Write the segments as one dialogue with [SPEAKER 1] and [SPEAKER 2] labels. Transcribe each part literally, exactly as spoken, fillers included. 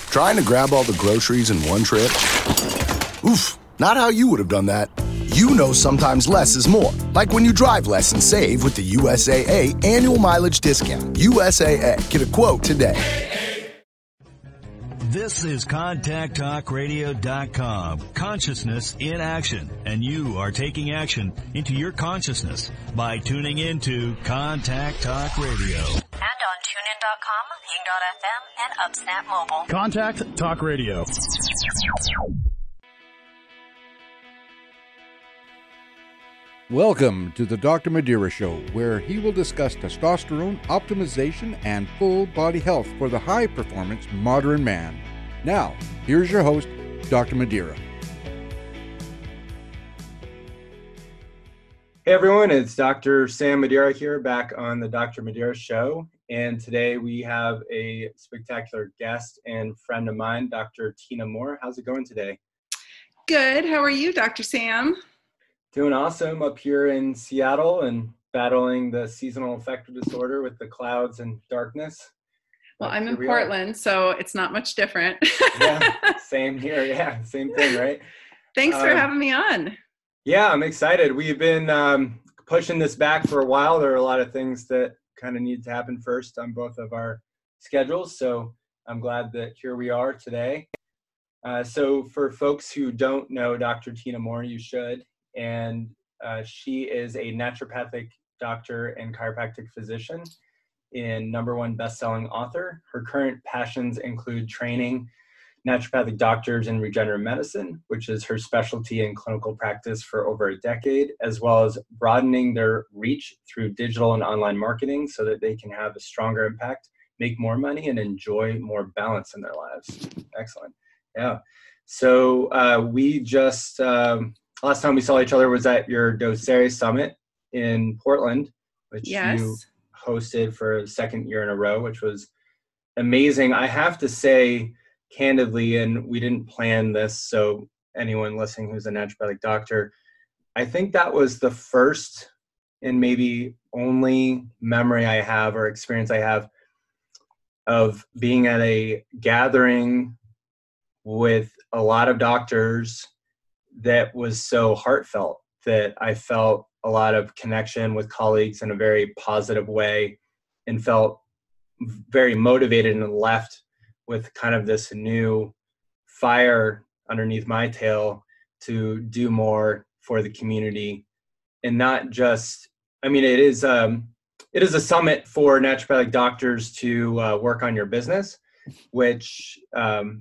[SPEAKER 1] Trying to grab all the groceries in one trip? Oof, not how you would have done that. You know sometimes less is more. Like when you drive less and save with the U S A A annual mileage discount. U S A A. Get a quote today.
[SPEAKER 2] This is contact talk radio dot com. Consciousness in action. And you are taking action into your consciousness by tuning into Contact Talk Radio.
[SPEAKER 3] And on tune in dot com, Ping dot F M, and Upsnap Mobile.
[SPEAKER 4] Contact Talk Radio.
[SPEAKER 5] Welcome to the Doctor Madeira Show, where he will discuss testosterone, optimization, and full body health for the high-performance modern man. Now, here's your host, Doctor Madeira.
[SPEAKER 6] Hey everyone, it's Doctor Sam Madeira here, back on the Doctor Madeira Show. And today we have a spectacular guest and friend of mine, Doctor Tina Moore. How's it going today?
[SPEAKER 7] Good. How are you, Doctor Sam?
[SPEAKER 6] Doing awesome up here in Seattle and battling the seasonal affective disorder with the clouds and darkness.
[SPEAKER 7] Well,
[SPEAKER 6] But
[SPEAKER 7] I'm in
[SPEAKER 6] here we
[SPEAKER 7] Portland, so it's not much different.
[SPEAKER 6] are. Yeah, same here. Yeah, same thing, right?
[SPEAKER 7] Thanks for
[SPEAKER 6] Um,
[SPEAKER 7] having me on.
[SPEAKER 6] Yeah, I'm excited. We've been um, pushing this back for a while. There are a lot of things that kind of need to happen first on both of our schedules. So I'm glad that here we are today. Uh, so for folks who don't know Doctor Tina Moore, you should. And uh, she is a naturopathic doctor and chiropractic physician and number one best-selling author. Her current passions include training naturopathic doctors in regenerative medicine, which is her specialty in clinical practice for over a decade, as well as broadening their reach through digital and online marketing so that they can have a stronger impact, make more money, and enjoy more balance in their lives. Excellent. Yeah. So uh, we just... Um, Last time we saw each other was at your Docere Summit in Portland, which
[SPEAKER 7] Yes.
[SPEAKER 6] you hosted for the second year in a row, which was amazing. I have to say candidly, and we didn't plan this, so anyone listening who's a naturopathic doctor, I think that was the first and maybe only memory I have or experience I have of being at a gathering with a lot of doctors that was so heartfelt, that I felt a lot of connection with colleagues in a very positive way and felt very motivated and left with kind of this new fire underneath my tail to do more for the community. And not just, I mean, it is, um, it is a summit for naturopathic doctors to uh, work on your business, which um,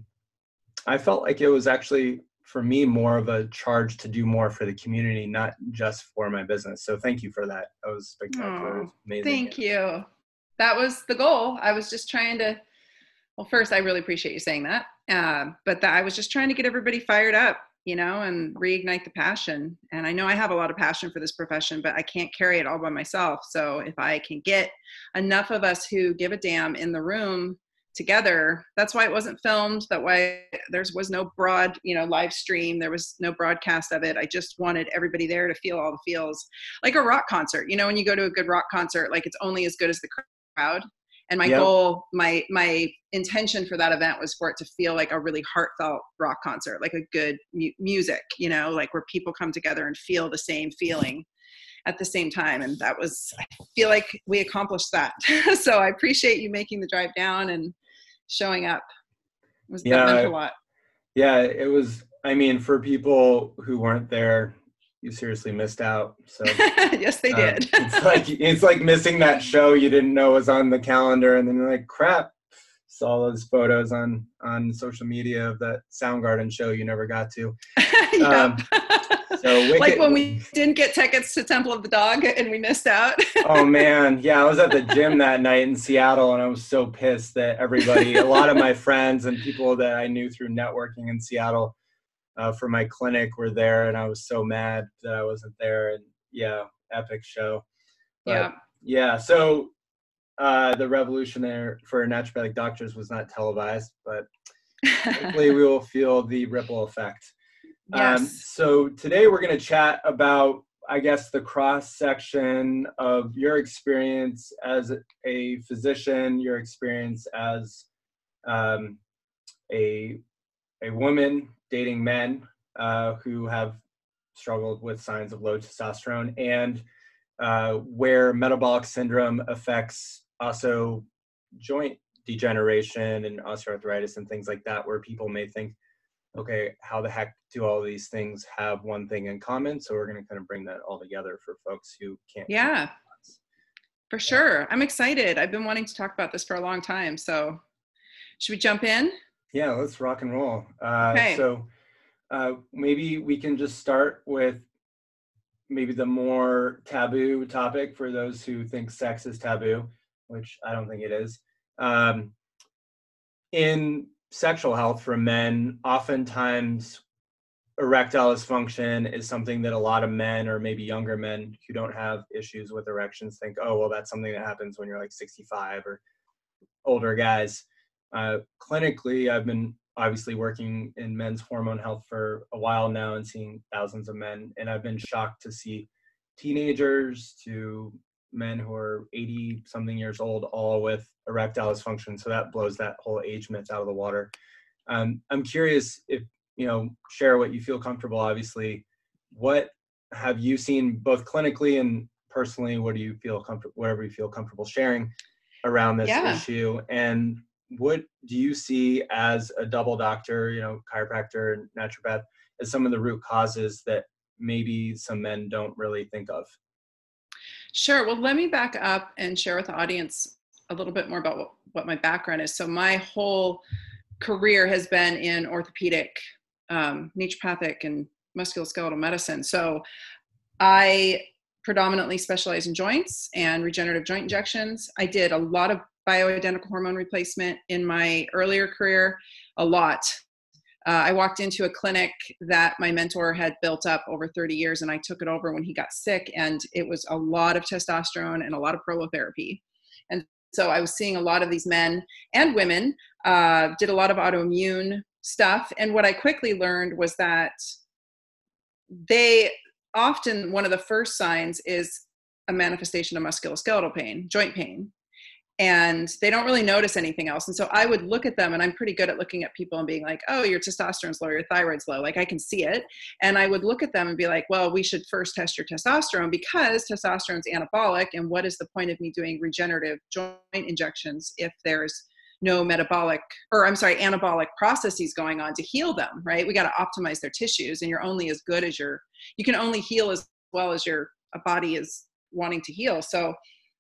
[SPEAKER 6] I felt like it was actually, for me, more of a charge to do more for the community, not just for my business. So thank you for that. That was spectacular. It was amazing.
[SPEAKER 7] Thank you. That was the goal. I was just trying to, well, first, I really appreciate you saying that. Uh, but that I was just trying to get everybody fired up, you know, and reignite the passion. And I know I have a lot of passion for this profession, but I can't carry it all by myself. So if I can get enough of us who give a damn in the room together, that's why it wasn't filmed. That why there was no broad, you know, live stream. There was no broadcast of it. I just wanted everybody there to feel all the feels, like a rock concert. You know, when you go to a good rock concert, like it's only as good as the crowd. And my
[SPEAKER 6] Yep.
[SPEAKER 7] goal, my my intention for that event was for it to feel like a really heartfelt rock concert, like a good mu- music, you know, like where people come together and feel the same feeling at the same time. And that was, I feel like we accomplished that. So I appreciate you making the drive down and showing up. It was,
[SPEAKER 6] Yeah,
[SPEAKER 7] that meant a lot.
[SPEAKER 6] Yeah, it was, I mean, for people who weren't there, you seriously missed out. So
[SPEAKER 7] Yes, they
[SPEAKER 6] um,
[SPEAKER 7] did.
[SPEAKER 6] it's like, it's like missing that show you didn't know was on the calendar. And then you're like, crap, saw those photos on, on social media of that Soundgarden show you never got to.
[SPEAKER 7] Yep.
[SPEAKER 6] Um, so Wicked,
[SPEAKER 7] Like when we didn't get tickets to Temple of the Dog and we missed out.
[SPEAKER 6] Oh man, yeah, I was at the gym that night in Seattle and I was so pissed that everybody, a lot of my friends and people that I knew through networking in Seattle uh, for my clinic were there, and I was so mad that I wasn't there. And yeah, epic show. But,
[SPEAKER 7] Yeah.
[SPEAKER 6] Yeah, so uh, the revolution there for naturopathic doctors was not televised, but hopefully we will feel the ripple effect.
[SPEAKER 7] Yes.
[SPEAKER 6] Um, so today we're going to chat about, I guess, the cross section of your experience as a physician, your experience as um, a a woman dating men uh, who have struggled with signs of low testosterone, and uh, where metabolic syndrome affects also joint degeneration and osteoarthritis and things like that, where people may think, okay, how the heck do all these things have one thing in common? So we're going to kind of bring that all together for folks who can't.
[SPEAKER 7] Yeah, for sure. I'm excited. I've been wanting to talk about this for a long time. So should we jump in?
[SPEAKER 6] Yeah, let's rock and roll. Uh,
[SPEAKER 7] Okay.
[SPEAKER 6] So uh, maybe we can just start with maybe the more taboo topic for those who think sex is taboo, which I don't think it is. Um, in sexual health for men, oftentimes erectile dysfunction is something that a lot of men, or maybe younger men who don't have issues with erections, think, oh, well, that's something that happens when you're like sixty-five, or older guys. Uh, clinically, I've been obviously working in men's hormone health for a while now and seeing thousands of men, and I've been shocked to see teenagers to men who are eighty something years old, all with erectile dysfunction. So that blows that whole age myth out of the water. Um, I'm curious if, you know, share what you feel comfortable. Obviously, what have you seen both clinically and personally? What do you feel comfortable, whatever you feel comfortable sharing around this
[SPEAKER 7] Yeah.
[SPEAKER 6] issue? And what do you see as a double doctor, you know, chiropractor and naturopath, as some of the root causes that maybe some men don't really think of?
[SPEAKER 7] Sure. Well, let me back up and share with the audience a little bit more about what, what my background is. So my whole career has been in orthopedic, um, naturopathic, and musculoskeletal medicine. So I predominantly specialize in joints and regenerative joint injections. I did a lot of bioidentical hormone replacement in my earlier career, a lot. Uh, I walked into a clinic that my mentor had built up over thirty years, and I took it over when he got sick, and it was a lot of testosterone and a lot of prolotherapy. And so I was seeing a lot of these men and women, uh, did a lot of autoimmune stuff. And what I quickly learned was that they often, one of the first signs is a manifestation of musculoskeletal pain, joint pain. And they don't really notice anything else. And so I would look at them, and I'm pretty good at looking at people and being like, oh, your testosterone's low, your thyroid's low. Like, I can see it. And I would look at them and be like, well, we should first test your testosterone, because testosterone's anabolic. And what is the point of me doing regenerative joint injections if there's no metabolic, or I'm sorry, anabolic processes going on to heal them, right? We got to optimize their tissues, and you're only as good as your, you can only heal as well as your body is wanting to heal. So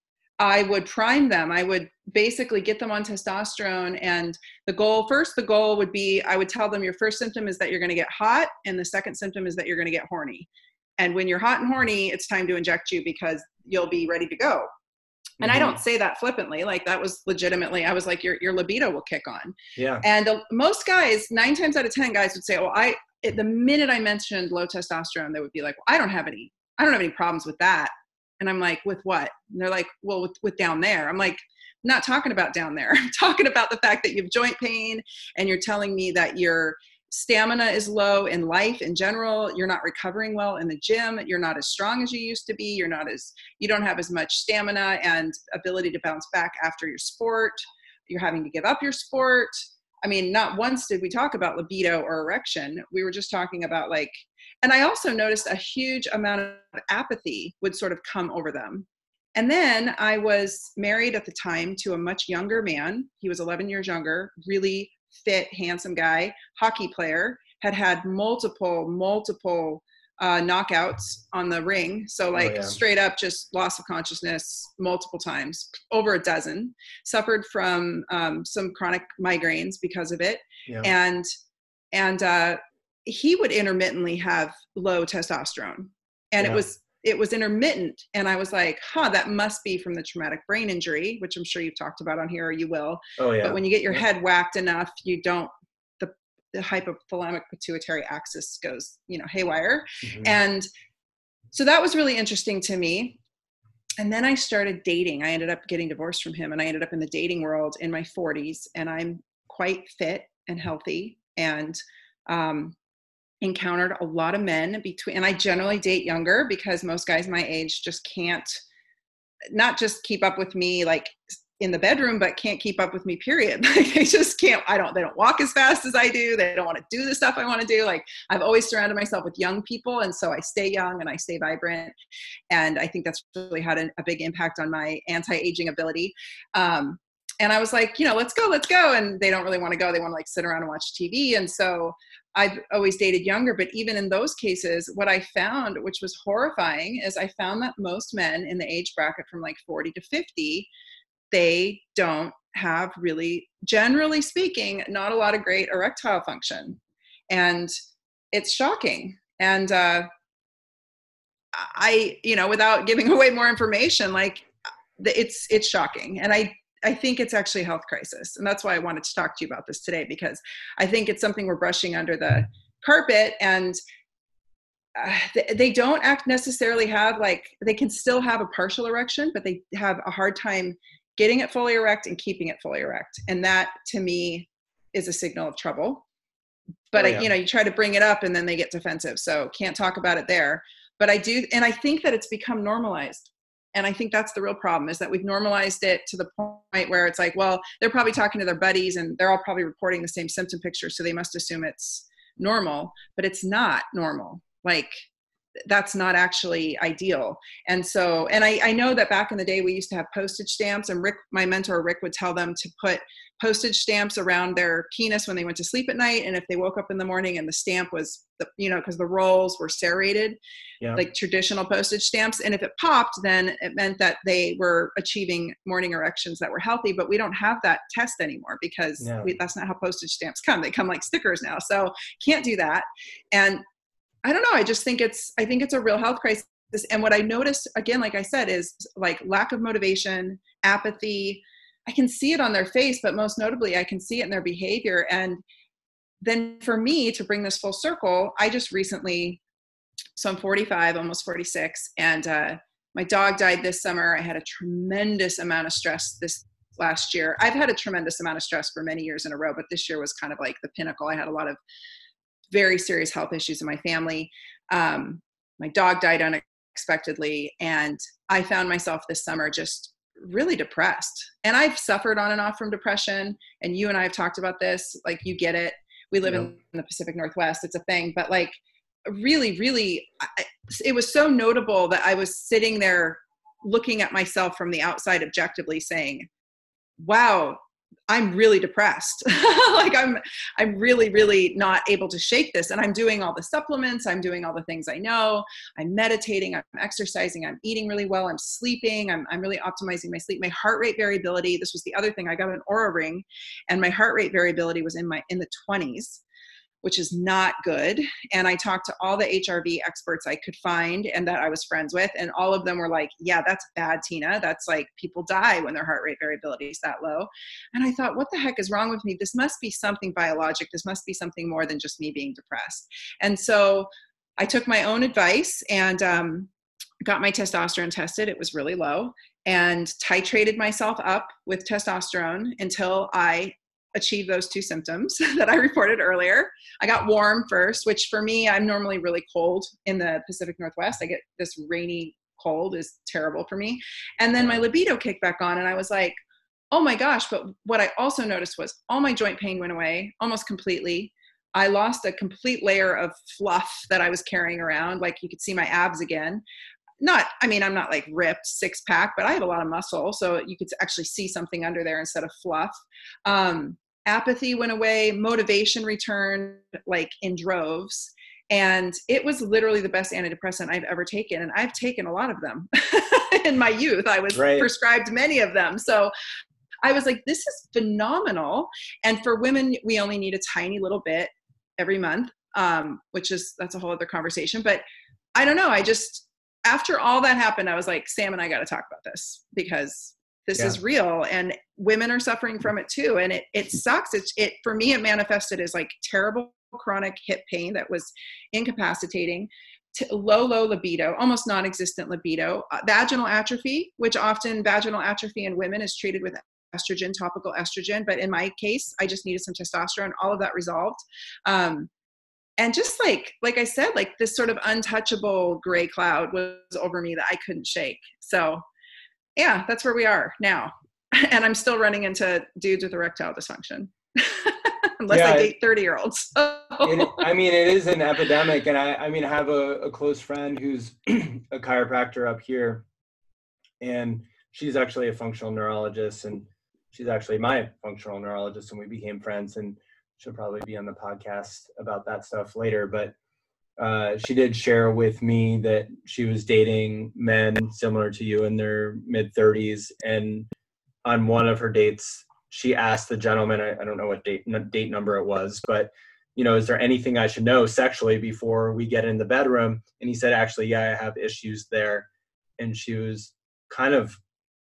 [SPEAKER 7] I would prime them. I would basically get them on testosterone. And the goal, first, the goal would be, I would tell them your first symptom is that you're going to get hot. And the second symptom is that you're going to get horny. And when you're hot and horny, it's time to inject you, because you'll be ready to go. And mm-hmm. I don't say that flippantly. Like, that was legitimately, I was like, your, your libido will kick on.
[SPEAKER 6] Yeah.
[SPEAKER 7] And uh, most guys, nine times out of ten guys would say, well, I, it, the minute I mentioned low testosterone, they would be like, well, I don't have any, I don't have any problems with that. And I'm like, with what? And they're like, well, with, with down there. I'm like, I'm not talking about down there. I'm talking about the fact that you have joint pain, and you're telling me that your stamina is low in life in general. You're not recovering well in the gym. You're not as strong as you used to be. You're not as, you don't have as much stamina and ability to bounce back after your sport. You're having to give up your sport. I mean, not once did we talk about libido or erection. We were just talking about, like, and I also noticed a huge amount of apathy would sort of come over them. And then I was married at the time to a much younger man. He was eleven years younger, really fit, handsome guy, hockey player, had had multiple, multiple uh, knockouts on the ring. So like oh, yeah. straight up just loss of consciousness multiple times, over a dozen, suffered from um, some chronic migraines because of it. Yeah. And, and, uh, he would intermittently have low testosterone, and yeah. it was, it was intermittent. And I was like, huh, that must be from the traumatic brain injury, which I'm sure you've talked about on here, or you will.
[SPEAKER 6] Oh, yeah.
[SPEAKER 7] But when you get your
[SPEAKER 6] yeah.
[SPEAKER 7] head whacked enough, you don't, the, the hypothalamic pituitary axis goes, you know, haywire. Mm-hmm. And so that was really interesting to me. And then I started dating. I ended up getting divorced from him, and I ended up in the dating world in my forties, and I'm quite fit and healthy, and, um, encountered a lot of men between, and I generally date younger, because most guys my age just can't, not just keep up with me like in the bedroom, but can't keep up with me, period. Like they just can't, I don't, they don't walk as fast as I do. They don't want to do the stuff I want to do. Like I've always surrounded myself with young people. And so I stay young and I stay vibrant. And I think that's really had a, a big impact on my anti-aging ability. Um, and I was like, you know, let's go, let's go. And they don't really want to go. They want to like sit around and watch T V. And so I've always dated younger, but even in those cases, what I found, which was horrifying, is I found that most men in the age bracket from like forty to fifty, they don't have really, generally speaking, not a lot of great erectile function. And it's shocking. And uh, I, you know, without giving away more information, like it's, it's shocking. And I, I think it's actually a health crisis. And that's why I wanted to talk to you about this today, because I think it's something we're brushing under the carpet, and uh, they, they don't act necessarily have like, they can still have a partial erection, but they have a hard time getting it fully erect and keeping it fully erect. And that to me is a signal of trouble. But oh, yeah. I, you know, you try to bring it up and then they get defensive. So can't talk about it there. But I do, and I think that it's become normalized. And I think that's the real problem, is that we've normalized it to the point where it's like, well, they're probably talking to their buddies and they're all probably reporting the same symptom picture, so they must assume it's normal, but it's not normal. Like that's not actually ideal. And so, and I, I know that back in the day we used to have postage stamps, and Rick, my mentor Rick, would tell them to put postage stamps around their penis when they went to sleep at night. And if they woke up in the morning and the stamp was, the, you know, because the rolls were serrated, yeah. like traditional postage stamps. And if it popped, then it meant that they were achieving morning erections that were healthy. But we don't have that test anymore, because no. we, that's not how postage stamps come. They come like stickers now. So can't do that. And I don't know. I just think it's, I think it's a real health crisis. And what I noticed, again, like I said, is like lack of motivation, apathy. I can see it on their face, but most notably, I can see it in their behavior. And then for me to bring this full circle, I just recently, so I'm forty-five, almost forty-six, and uh, my dog died this summer. I had a tremendous amount of stress this last year. I've had a tremendous amount of stress for many years in a row, but this year was kind of like the pinnacle. I had a lot of very serious health issues in my family. Um, my dog died unexpectedly, and I found myself this summer just really depressed. And I've suffered on and off from depression, and you and I have talked about this. Like, you get it. We live yep. in the Pacific Northwest. It's a thing. But like, really, really, I, it was so notable that I was sitting there looking at myself from the outside objectively saying, wow, I'm really depressed. Like I'm, I'm really, really not able to shake this. And I'm doing all the supplements. I'm doing all the things I know. I'm meditating. I'm exercising. I'm eating really well. I'm sleeping. I'm, I'm really optimizing my sleep. My heart rate variability. This was the other thing. I got an Oura ring, and my heart rate variability was in my, in the twenties, which is not good. And I talked to all the H R V experts I could find and that I was friends with. And all of them were like, yeah, that's bad, Tina. That's like, people die when their heart rate variability is that low. And I thought, what the heck is wrong with me? This must be something biologic. This must be something more than just me being depressed. And so I took my own advice and um, got my testosterone tested. It was really low, and titrated myself up with testosterone until I achieve those two symptoms that I reported earlier. I got warm first, which for me, I'm normally really cold in the Pacific Northwest. I get this rainy cold is terrible for me. And then my libido kicked back on, and I was like, oh my gosh. But what I also noticed was all my joint pain went away almost completely. I lost a complete layer of fluff that I was carrying around. Like, you could see my abs again. Not, I mean, I'm not like ripped six pack, but I have a lot of muscle. So you could actually see something under there instead of fluff. Um, apathy went away, motivation returned like in droves. And it was literally the best antidepressant I've ever taken. And I've taken a lot of them in my youth. I was right. prescribed many of them. So I was like, this is phenomenal. And for women, we only need a tiny little bit every month, um, which is, that's a whole other conversation. But I don't know. I just, after all that happened, I was like, Sam and I got to talk about this, because this yeah. is real, and women are suffering from it too. And it, it sucks. It's it, for me, it manifested as like terrible chronic hip pain that was incapacitating, to low, low libido, almost non-existent libido, uh, vaginal atrophy, which often vaginal atrophy in women is treated with estrogen, topical estrogen. But in my case, I just needed some testosterone, all of that resolved. Um, and just like, like I said, like this sort of untouchable gray cloud was over me that I couldn't shake. So yeah, that's where we are now. and I'm still running into dudes with erectile dysfunction. Unless
[SPEAKER 6] Yeah,
[SPEAKER 7] I date thirty year olds.
[SPEAKER 6] it, I mean, it is an epidemic. And I, I mean, I have a, a close friend who's a chiropractor up here, and she's actually a functional neurologist, and she's actually my functional neurologist, and we became friends, and she'll probably be on the podcast about that stuff later. But uh, she did share with me that she was dating men similar to you in their mid thirties. And on one of her dates, she asked the gentleman, I, I don't know what date date number it was, but, you know, is there anything I should know sexually before we get in the bedroom? And he said, actually, yeah, I have issues there. And she was kind of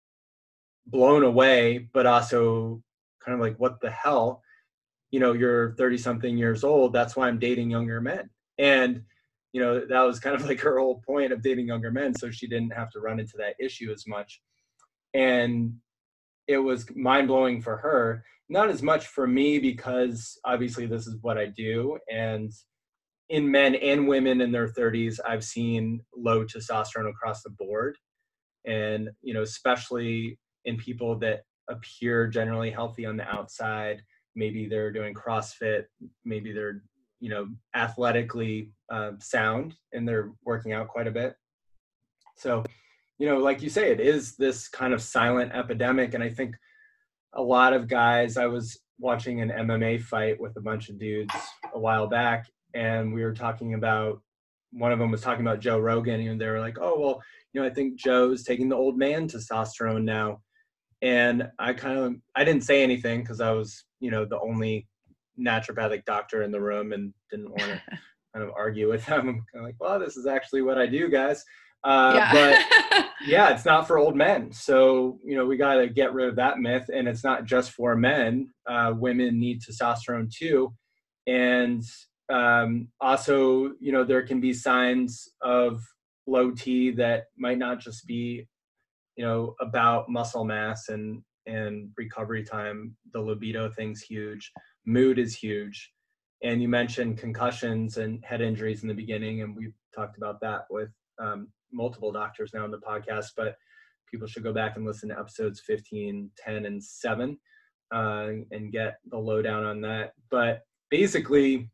[SPEAKER 6] blown away, but also kind of like, what the hell? You know, you're thirty something years old. That's why I'm dating younger men. And, you know, that was kind of like her whole point of dating younger men. So she didn't have to run into that issue as much. And it was mind blowing for her, not as much for me, because obviously this is what I do. And in men and women in their thirties, I've seen low testosterone across the board. And, you know, especially in people that appear generally healthy on the outside, maybe they're doing CrossFit, maybe they're, you know, athletically uh, sound and they're working out quite a bit. So, you know, like you say, it is this kind of silent epidemic. And I think a lot of guys, I was watching an M M A fight with a bunch of dudes a while back, and we were talking about, one of them was talking about Joe Rogan, and they were like, oh, well, you know, I think Joe's taking the old man testosterone now. And I kind of, I didn't say anything because I was, you know, the only naturopathic doctor in the room and didn't want to kind of argue with them. I'm kind of like, well, this is actually what I do, guys. Uh,
[SPEAKER 7] Yeah.
[SPEAKER 6] But yeah, it's not for old men. So, you know, we got to get rid of that myth. And it's not just for men. Uh, women need testosterone too. And um, also, you know, there can be signs of low T that might not just be, you know, about muscle mass and, and recovery time. The libido thing's huge. Mood is huge. And you mentioned concussions and head injuries in the beginning. And we've talked about that with um, multiple doctors now in the podcast, but people should go back and listen to episodes fifteen, ten, and seven uh, and get the lowdown on that. But basically,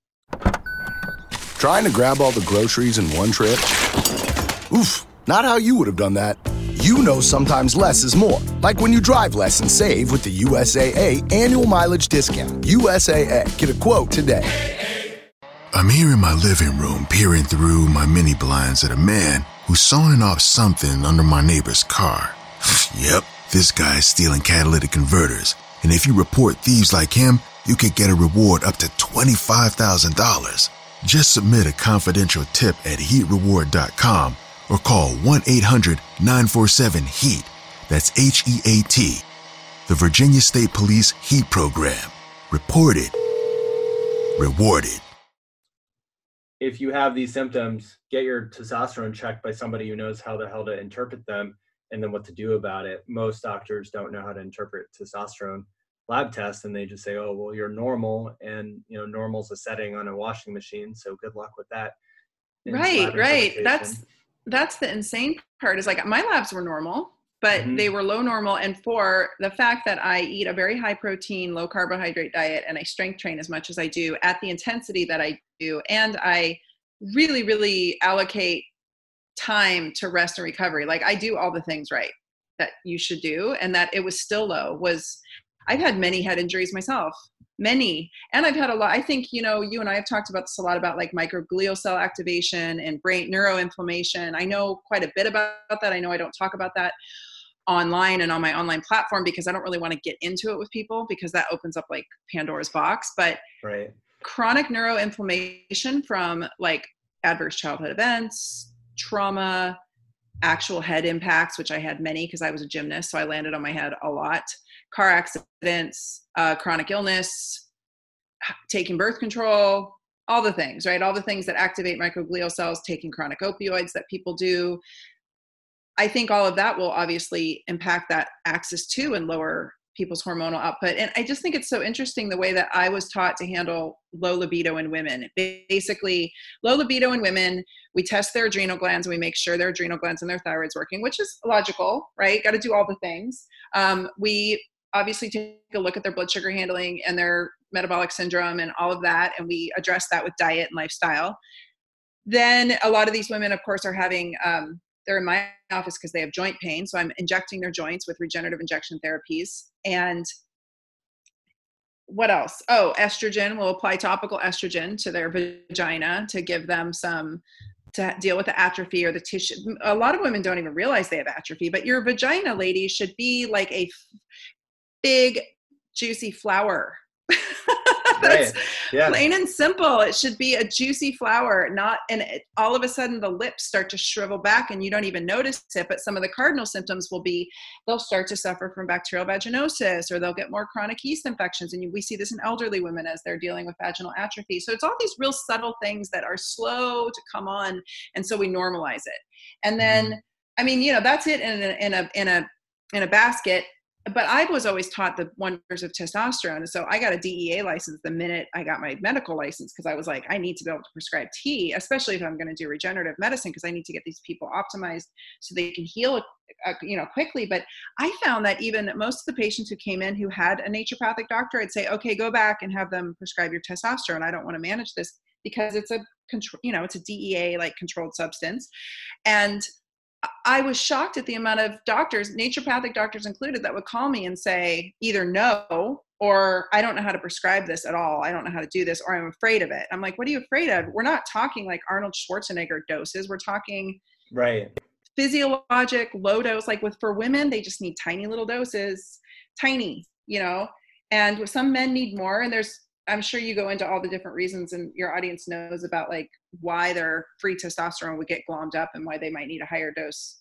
[SPEAKER 1] Trying to grab all the groceries in one trip? Oof, not how you would have done that. You know sometimes less is more. Like when you drive less and save with the U S A A annual mileage discount. U S A A. Get a quote today.
[SPEAKER 4] I'm here in my living room peering through my mini blinds at a man who's sawing off something under my neighbor's car. Yep, this guy's stealing catalytic converters. And if you report thieves like him, you could get a reward up to twenty-five thousand dollars. Just submit a confidential tip at heat reward dot com or call one eight hundred nine four seven HEAT. That's H E A T. The Virginia State Police HEAT Program. Reported. Rewarded.
[SPEAKER 6] if you have these symptoms, get your testosterone checked by somebody who knows how the hell to interpret them and then what to do about it. Most doctors don't know how to interpret testosterone lab tests, and they just say, oh, well, you're normal, and you know, normal's a setting on a washing machine, so good luck with that.
[SPEAKER 7] Right, right. That's that's the insane part, is like my labs were normal, but mm-hmm. they were low normal. And for the fact that I eat a very high protein, low carbohydrate diet, and I strength train as much as I do at the intensity that I do, and I really, really allocate time to rest and recovery. Like I do all the things right that you should do, and that it was still low. Was I've had many head injuries myself, many. And I've had a lot, I think, you know, you and I have talked about this a lot, about like microglial cell activation and brain neuroinflammation. I know quite a bit about that. I know I don't talk about that online and on my online platform because I don't really want to get into it with people, because that opens up like Pandora's box. But
[SPEAKER 6] right.
[SPEAKER 7] Chronic neuroinflammation from like adverse childhood events, trauma, actual head impacts, which I had many because I was a gymnast, so I landed on my head a lot, car accidents, uh, chronic illness, taking birth control, all the things, right? All the things that activate microglial cells, taking chronic opioids that people do. I think all of that will obviously impact that axis too and lower people's hormonal output. And I just think it's so interesting the way that I was taught to handle low libido in women. Basically, low libido in women, we test their adrenal glands and we make sure their adrenal glands and their thyroid's working, which is logical, right? Got to do all the things. Um, we obviously take a look at their blood sugar handling and their metabolic syndrome and all of that, and we address that with diet and lifestyle. Then a lot of these women, of course, are having, um, they're in my office because they have joint pain. So I'm injecting their joints with regenerative injection therapies. And what else? Oh, estrogen. We'll apply topical estrogen to their vagina to give them some, to deal with the atrophy or the tissue. A lot of women don't even realize they have atrophy, but your vagina, ladies, should be like a f- big, juicy flower. That's
[SPEAKER 6] right. Yeah.
[SPEAKER 7] Plain and simple. It should be a juicy flower, not, and it, all of a sudden the lips start to shrivel back and you don't even notice it. But some of the cardinal symptoms will be, they'll start to suffer from bacterial vaginosis, or they'll get more chronic yeast infections. And we see this in elderly women as they're dealing with vaginal atrophy. So it's all these real subtle things that are slow to come on. And so we normalize it. And then, mm-hmm. I mean, you know, that's it in a, in a, in a, in a basket. But I was always taught the wonders of testosterone. And so I got a D E A license the minute I got my medical license, because I was like, I need to be able to prescribe T, especially if I'm going to do regenerative medicine, because I need to get these people optimized so they can heal, uh, you know, quickly. But I found that even most of the patients who came in who had a naturopathic doctor, I'd say, okay, go back and have them prescribe your testosterone. I don't want to manage this because it's a control, you know, it's a D E A like controlled substance. And I was shocked at the amount of doctors, naturopathic doctors included, that would call me and say either no, or I don't know how to prescribe this at all. I don't know how to do this, or I'm afraid of it. I'm like, what are you afraid of? We're not talking like Arnold Schwarzenegger doses. We're talking
[SPEAKER 6] right
[SPEAKER 7] physiologic low dose. Like with, for women, they just need tiny little doses, tiny, you know, and some men need more. And there's, I'm sure you go into all the different reasons, and your audience knows about like why their free testosterone would get glommed up and why they might need a higher dose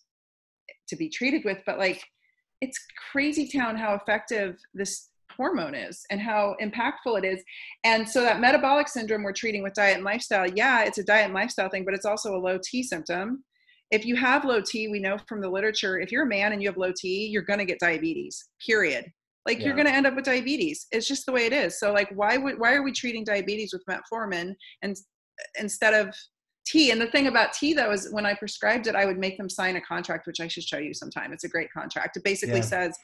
[SPEAKER 7] to be treated with. But like, it's crazy town how effective this hormone is and how impactful it is. And so that metabolic syndrome we're treating with diet and lifestyle, yeah, it's a diet and lifestyle thing, but it's also a low T symptom. If you have low T, we know from the literature, if you're a man and you have low T, you're going to get diabetes, period. Like yeah. You're going to end up with diabetes. It's just the way it is. So like, why would, why are we treating diabetes with metformin and instead of T? And the thing about T though, is when I prescribed it, I would make them sign a contract, which I should show you sometime. It's a great contract. It basically yeah. says,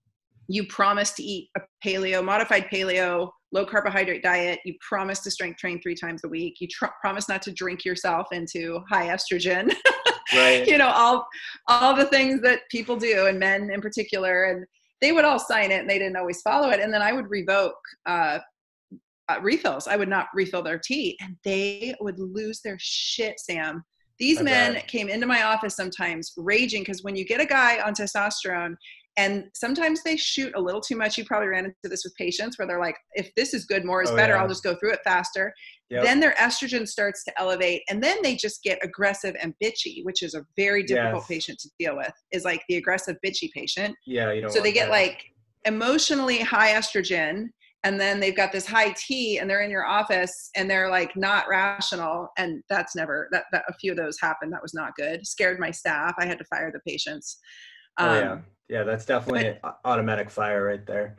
[SPEAKER 7] you promise to eat a paleo, modified paleo, low carbohydrate diet. You promise to strength train three times a week. You tr- promise not to drink yourself into high estrogen. Right. You know, all, all the things that people do, and men in particular. And they would all sign it and they didn't always follow it. And then I would revoke uh, uh, refills. I would not refill their tea, and they would lose their shit, Sam. These okay. men came into my office sometimes raging, because when you get a guy on testosterone, and sometimes they shoot a little too much. You probably ran into this with patients where they're like, if this is good, more is oh, better. Yeah. I'll just go through it faster. Yep. Then their estrogen starts to elevate, and then they just get aggressive and bitchy, which is a very difficult yes. patient to deal with, is like the aggressive bitchy patient.
[SPEAKER 6] Yeah. You don't
[SPEAKER 7] so they get
[SPEAKER 6] that.
[SPEAKER 7] like emotionally high estrogen, and then they've got this high T, and they're in your office and they're like not rational. And that's never, that, that a few of those happened. That was not good. Scared my staff. I had to fire the patients.
[SPEAKER 6] Um, oh yeah. Yeah. That's definitely but, an automatic fire right there.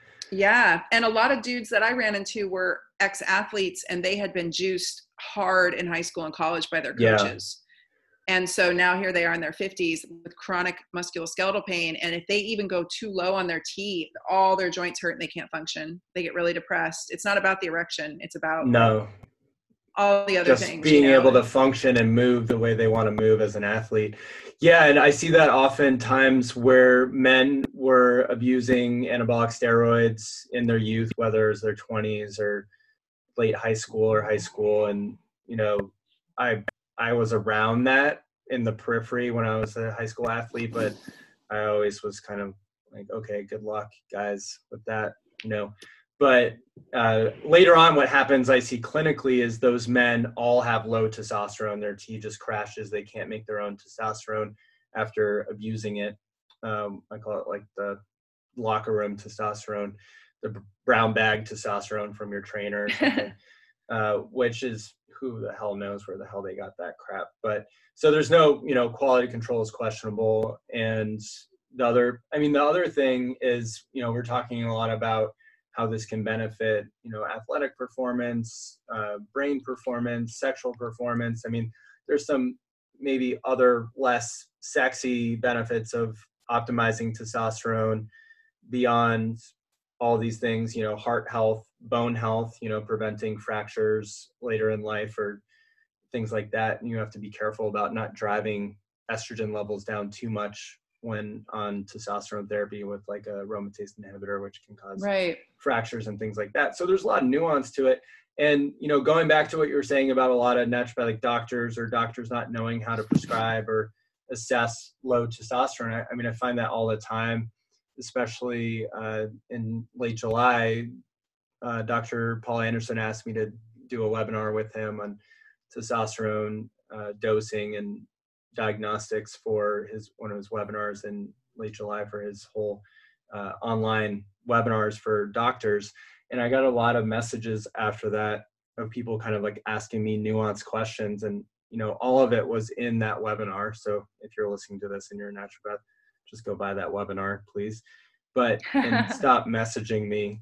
[SPEAKER 7] Yeah. And a lot of dudes that I ran into were ex-athletes, and they had been juiced hard in high school and college by their coaches. Yeah. And so now here they are in their fifties with chronic musculoskeletal pain. And if they even go too low on their T, all their joints hurt and they can't function. They get really depressed. It's not about the erection. It's about
[SPEAKER 6] no
[SPEAKER 7] all the other
[SPEAKER 6] just
[SPEAKER 7] things.
[SPEAKER 6] Being
[SPEAKER 7] you know?
[SPEAKER 6] able to function and move the way they want to move as an athlete. Yeah. And I see that oftentimes where men were abusing anabolic steroids in their youth, whether it's their twenties or late high school or high school. And, you know, I, I was around that in the periphery when I was a high school athlete, but I always was kind of like, okay, good luck guys with that, you know. But uh, later on, what happens I see clinically is those men all have low testosterone. Their T just crashes. They can't make their own testosterone after abusing it. Um, I call it like the locker room testosterone, the brown bag testosterone from your trainer, or something, uh, which is who the hell knows where the hell they got that crap. But so there's no, you know, quality control is questionable. And the other, I mean, the other thing is, you know, we're talking a lot about how this can benefit, you know, athletic performance, uh, brain performance, sexual performance. I mean, there's some maybe other less sexy benefits of optimizing testosterone beyond all these things, you know, heart health, bone health, you know, preventing fractures later in life or things like that. And you have to be careful about not driving estrogen levels down too much when on testosterone therapy with like a aromatase inhibitor, which can cause
[SPEAKER 7] right.
[SPEAKER 6] fractures and things like that. So there's a lot of nuance to it. And, you know, going back to what you were saying about a lot of naturopathic doctors or doctors not knowing how to prescribe or assess low testosterone. I, I mean, I find that all the time, especially uh, in late July. Uh, Doctor Paul Anderson asked me to do a webinar with him on testosterone uh, dosing and diagnostics for his one of his webinars in late July for his whole uh, online webinars for doctors. And I got a lot of messages after that of people kind of like asking me nuanced questions, and you know, all of it was in that webinar. So if you're listening to this and you're a naturopath, just go buy that webinar, please. But and stop messaging me.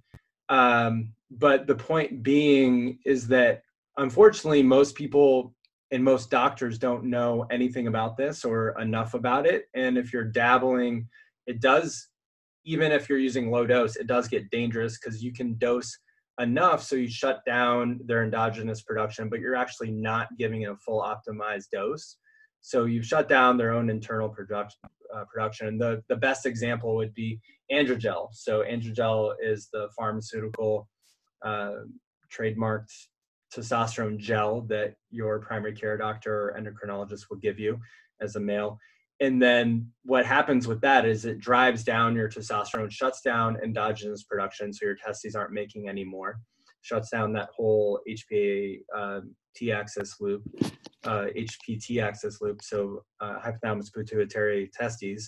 [SPEAKER 6] Um, but the point being is that unfortunately, most people and most doctors don't know anything about this or enough about it. And if you're dabbling, it does, even if you're using low dose, it does get dangerous because you can dose enough so you shut down their endogenous production, but you're actually not giving it a full optimized dose. So you've shut down their own internal production. Uh, production. The, the best example would be Androgel. So Androgel is the pharmaceutical uh, trademarked testosterone gel that your primary care doctor or endocrinologist will give you as a male. And then what happens with that is it drives down your testosterone, shuts down endogenous production, so your testes aren't making any more, shuts down that whole H P A uh, T-axis loop, uh, H P T-axis loop, so uh, hypothalamus pituitary testes.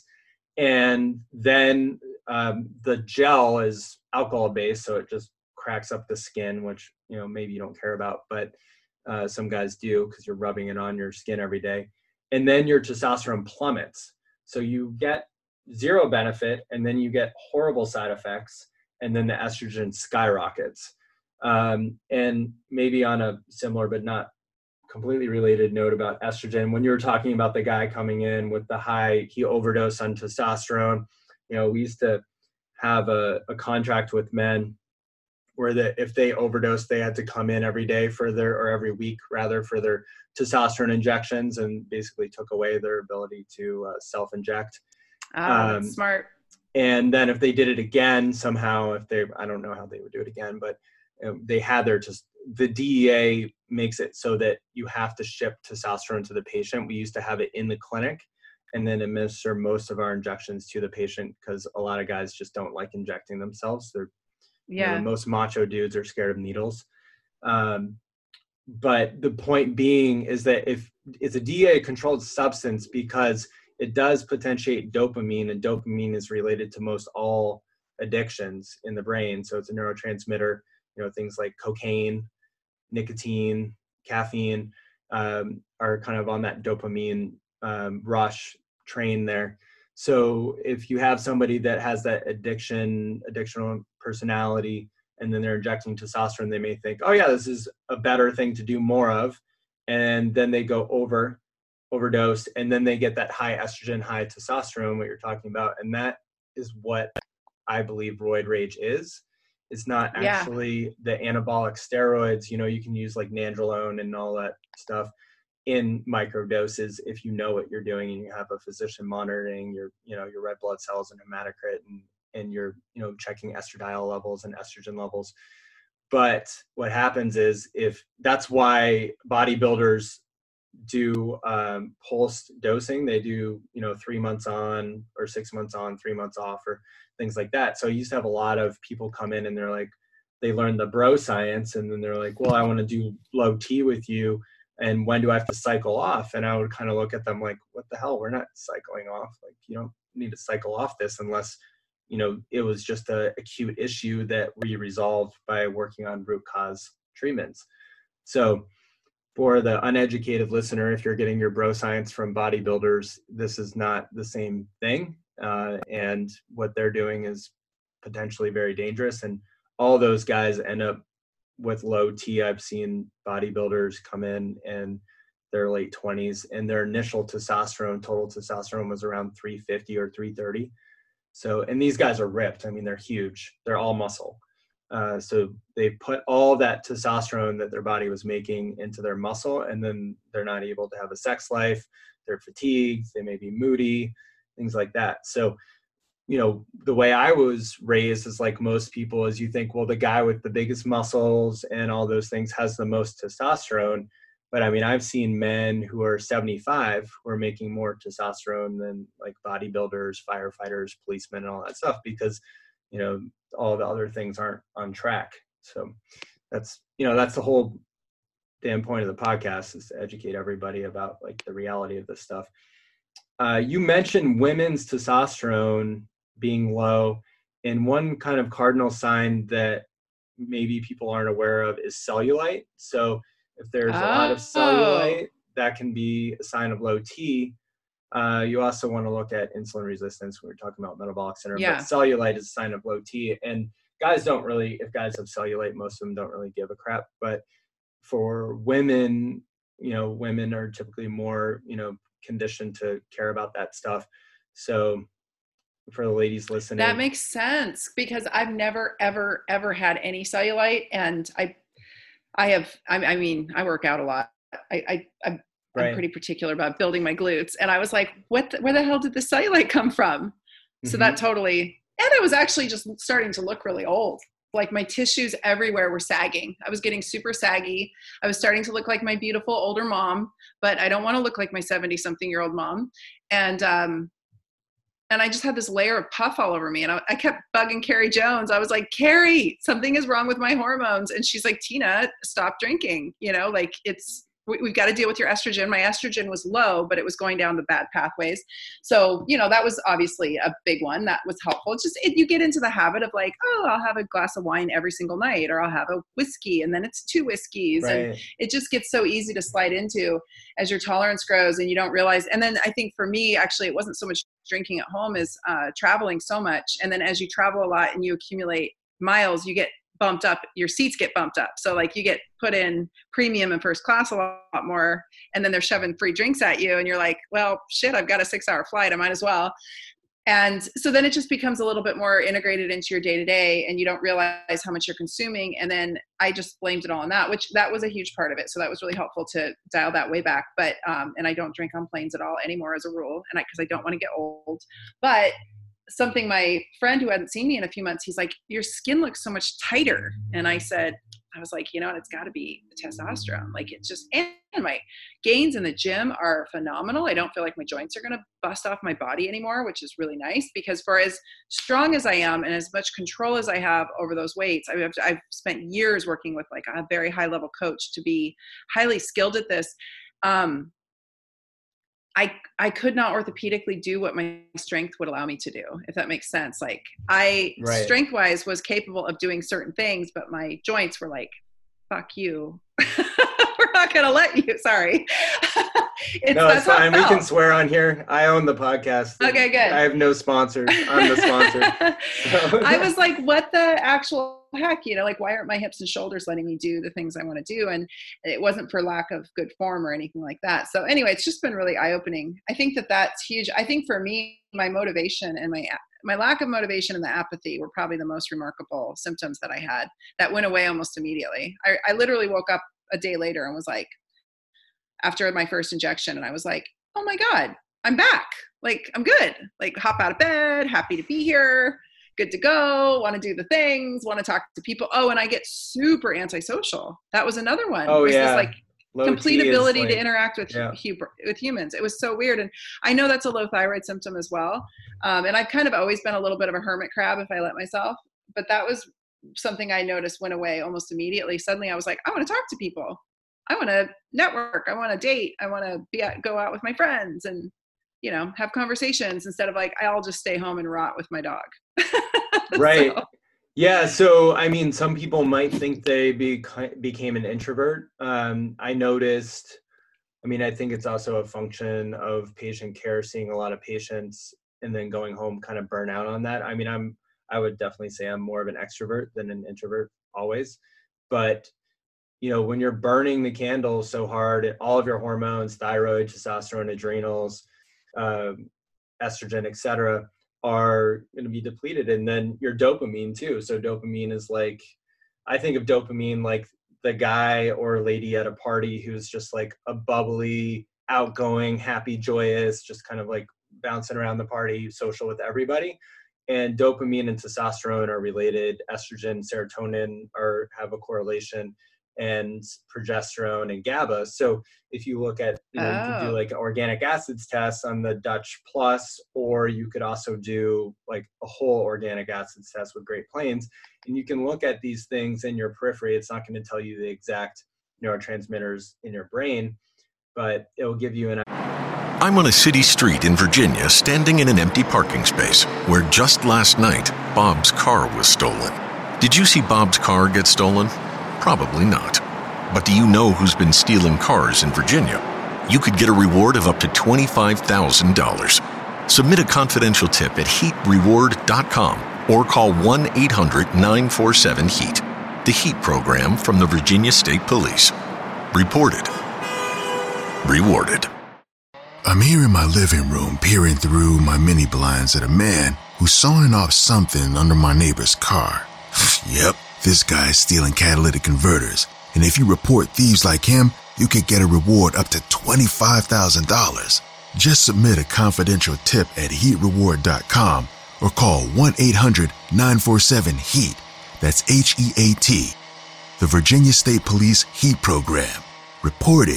[SPEAKER 6] And then um, the gel is alcohol-based, so it just cracks up the skin, which, you know, maybe you don't care about, but uh, some guys do because you're rubbing it on your skin every day. And then your testosterone plummets. So you get zero benefit, and then you get horrible side effects, and then the estrogen skyrockets. Um, and maybe on a similar but not completely related note about estrogen, when you were talking about the guy coming in with the high, he overdosed on testosterone, you know, we used to have a, a contract with men where that if they overdosed, they had to come in every day for their, or every week rather, for their testosterone injections, and basically took away their ability to uh, self-inject.
[SPEAKER 7] Oh,
[SPEAKER 6] um,
[SPEAKER 7] that's smart.
[SPEAKER 6] And then if they did it again, somehow, if they, I don't know how they would do it again, but um, they had their, just the D E A makes it so that you have to ship testosterone to the patient. We used to have it in the clinic and then administer most of our injections to the patient because a lot of guys just don't like injecting themselves. They're,
[SPEAKER 7] yeah,
[SPEAKER 6] you know, most macho dudes are scared of needles. Um, but the point being is that if it's a D E A controlled substance, because it does potentiate dopamine, and dopamine is related to most all addictions in the brain. So it's a neurotransmitter, you know, things like cocaine, nicotine, caffeine um, are kind of on that dopamine um, rush train there. So if you have somebody that has that addiction, addictional personality, and then they're injecting testosterone, they may think, oh yeah, this is a better thing to do more of. And then they go over, overdose, and then they get that high estrogen, high testosterone, what you're talking about. And that is what I believe roid rage is. It's not actually yeah. the anabolic steroids. You know, you can use like nandrolone and all that stuff in micro doses if you know what you're doing and you have a physician monitoring your, you know, your red blood cells and hematocrit, and, and you're, you know, checking estradiol levels and estrogen levels. But what happens is, if that's why bodybuilders do um, pulse dosing, they do, you know, three months on or six months on, three months off, or things like that. So I used to have a lot of people come in and they're like, they learn the bro science, and then they're like, well, I want to do low T with you, and when do I have to cycle off? And I would kind of look at them like, what the hell? We're not cycling off. Like, you don't need to cycle off this unless, you know, it was just a acute issue that we resolved by working on root cause treatments. So for the uneducated listener, if you're getting your bro science from bodybuilders, this is not the same thing. uh, and what they're doing is potentially very dangerous. And all those guys end up with low T. I've seen bodybuilders come in and their late twenties, and their initial testosterone, total testosterone, was around three fifty or three thirty. So, and these guys are ripped. I mean, they're huge. They're all muscle. Uh, so they put all that testosterone that their body was making into their muscle, and then they're not able to have a sex life. They're fatigued. They may be moody, things like that. So, you know, the way I was raised is like most people is you think, well, the guy with the biggest muscles and all those things has the most testosterone. But I mean, I've seen men who are seventy-five who are making more testosterone than like bodybuilders, firefighters, policemen, and all that stuff, because, you know, all the other things aren't on track. So that's, you know, that's the whole damn point of the podcast, is to educate everybody about like the reality of this stuff. Uh, you mentioned women's testosterone being low, and one kind of cardinal sign that maybe people aren't aware of is cellulite. So if there's oh. a lot of cellulite, that can be a sign of low T. Uh, you also want to look at insulin resistance when we're talking about metabolic syndrome. Yeah. But cellulite is a sign of low T. And guys don't really, if guys have cellulite, most of them don't really give a crap. But for women, you know, women are typically more, you know, conditioned to care about that stuff. So for the ladies listening.
[SPEAKER 7] That makes sense, because I've never, ever, ever had any cellulite. And I, I have, I, I mean, I work out a lot. I, I, I'm, right. I'm pretty particular about building my glutes. And I was like, what, the, where the hell did the cellulite come from? Mm-hmm. So that totally, and I was actually just starting to look really old. Like my tissues everywhere were sagging. I was getting super saggy. I was starting to look like my beautiful older mom, but I don't want to look like my seventy something year old mom. And, um, And I just had this layer of puff all over me. And I, I kept bugging Carrie Jones. I was like, Carrie, something is wrong with my hormones. And she's like, Tina, stop drinking. You know, like it's, we, we've got to deal with your estrogen. My estrogen was low, but it was going down the bad pathways. So, you know, that was obviously a big one. That was helpful. It's just, it, you get into the habit of like, oh, I'll have a glass of wine every single night, or I'll have a whiskey, and then it's two whiskeys. Right. And it just gets so easy to slide into as your tolerance grows and you don't realize. And then I think for me, actually, it wasn't so much drinking at home as uh, traveling so much. And then as you travel a lot and you accumulate miles, you get bumped up, your seats get bumped up. So like you get put in premium and first class a lot more, and then they're shoving free drinks at you. And you're like, well, shit, I've got a six hour flight. I might as well. And so then it just becomes a little bit more integrated into your day to day, and you don't realize how much you're consuming. And then I just blamed it all on that, which that was a huge part of it. So that was really helpful to dial that way back. But, um, and I don't drink on planes at all anymore as a rule. And I, cause I don't want to get old, but something my friend who hadn't seen me in a few months, he's like, your skin looks so much tighter. And I said, I was like, you know what, it's got to be the testosterone. Like it's just, and my gains in the gym are phenomenal. I don't feel like my joints are going to bust off my body anymore, which is really nice, because for as strong as I am and as much control as I have over those weights, I mean, I've, I've spent years working with like a very high level coach to be highly skilled at this. Um, I, I could not orthopedically do what my strength would allow me to do, if that makes sense. Like I right. strength wise was capable of doing certain things, but my joints were like, fuck you. We're not going to let you. Sorry.
[SPEAKER 6] It's, no, it's fine. It we can swear on here. I own the podcast.
[SPEAKER 7] Okay, good.
[SPEAKER 6] I have no sponsors. I'm the sponsor. So.
[SPEAKER 7] I was like, what the actual heck, you know, like, why aren't my hips and shoulders letting me do the things I want to do? And it wasn't for lack of good form or anything like that. So anyway, it's just been really eye-opening. I think that that's huge. I think for me, my motivation and my my lack of motivation and the apathy were probably the most remarkable symptoms that I had that went away almost immediately. I, I literally woke up a day later and was like, after my first injection, and I was like, oh my God, I'm back. Like, I'm good. Like, hop out of bed, happy to be here, good to go, want to do the things, want to talk to people. Oh, and I get super antisocial. That was another one.
[SPEAKER 6] Oh,
[SPEAKER 7] it was
[SPEAKER 6] yeah.
[SPEAKER 7] This, like,
[SPEAKER 6] low
[SPEAKER 7] complete
[SPEAKER 6] T
[SPEAKER 7] ability
[SPEAKER 6] like,
[SPEAKER 7] to interact with
[SPEAKER 6] yeah.
[SPEAKER 7] hu- with humans. It was so weird. And I know that's a low thyroid symptom as well. Um, and I've kind of always been a little bit of a hermit crab if I let myself, but that was something I noticed went away almost immediately. Suddenly I was like, I want to talk to people. I want to network. I want to date. I want to be at, go out with my friends and, you know, have conversations instead of like, I'll just stay home and rot with my dog.
[SPEAKER 6] Right.
[SPEAKER 7] So.
[SPEAKER 6] Yeah. So, I mean, some people might think they be, became an introvert. Um, I noticed, I mean, I think it's also a function of patient care, seeing a lot of patients and then going home kind of burn out on that. I mean, I'm, I would definitely say I'm more of an extrovert than an introvert always. But, you know, when you're burning the candle so hard, all of your hormones, thyroid, testosterone, adrenals, um, estrogen, et cetera, are going to be depleted. And then your dopamine too. So dopamine is like, I think of dopamine like the guy or lady at a party who's just like a bubbly, outgoing, happy, joyous, just kind of like bouncing around the party, social with everybody. And dopamine and testosterone are related. Estrogen, serotonin are have a correlation, and progesterone and GABA. So if you look at, you know, oh. you could do like an organic acids test on the Dutch Plus, or you could also do like a whole organic acids test with Great Plains. And you can look at these things in your periphery. It's not going to tell you the exact neurotransmitters in your brain, but it will give you an
[SPEAKER 8] I'm on a city street in Virginia, standing in an empty parking space where just last night, Bob's car was stolen. Did you see Bob's car get stolen? Probably not. But do you know who's been stealing cars in Virginia? You could get a reward of up to twenty-five thousand dollars. Submit a confidential tip at heat reward dot com or call one eight hundred nine four seven heat. The HEAT program from the Virginia State Police. Reported. Rewarded.
[SPEAKER 4] I'm here in my living room peering through my mini blinds at a man who's sawing off something under my neighbor's car. Yep, this guy's stealing catalytic converters, and if you report thieves like him, you could get a reward up to twenty-five thousand dollars. Just submit a confidential tip at heat reward dot com or call one eight hundred nine four seven heat. That's H E A T. The Virginia State Police HEAT program. Reported.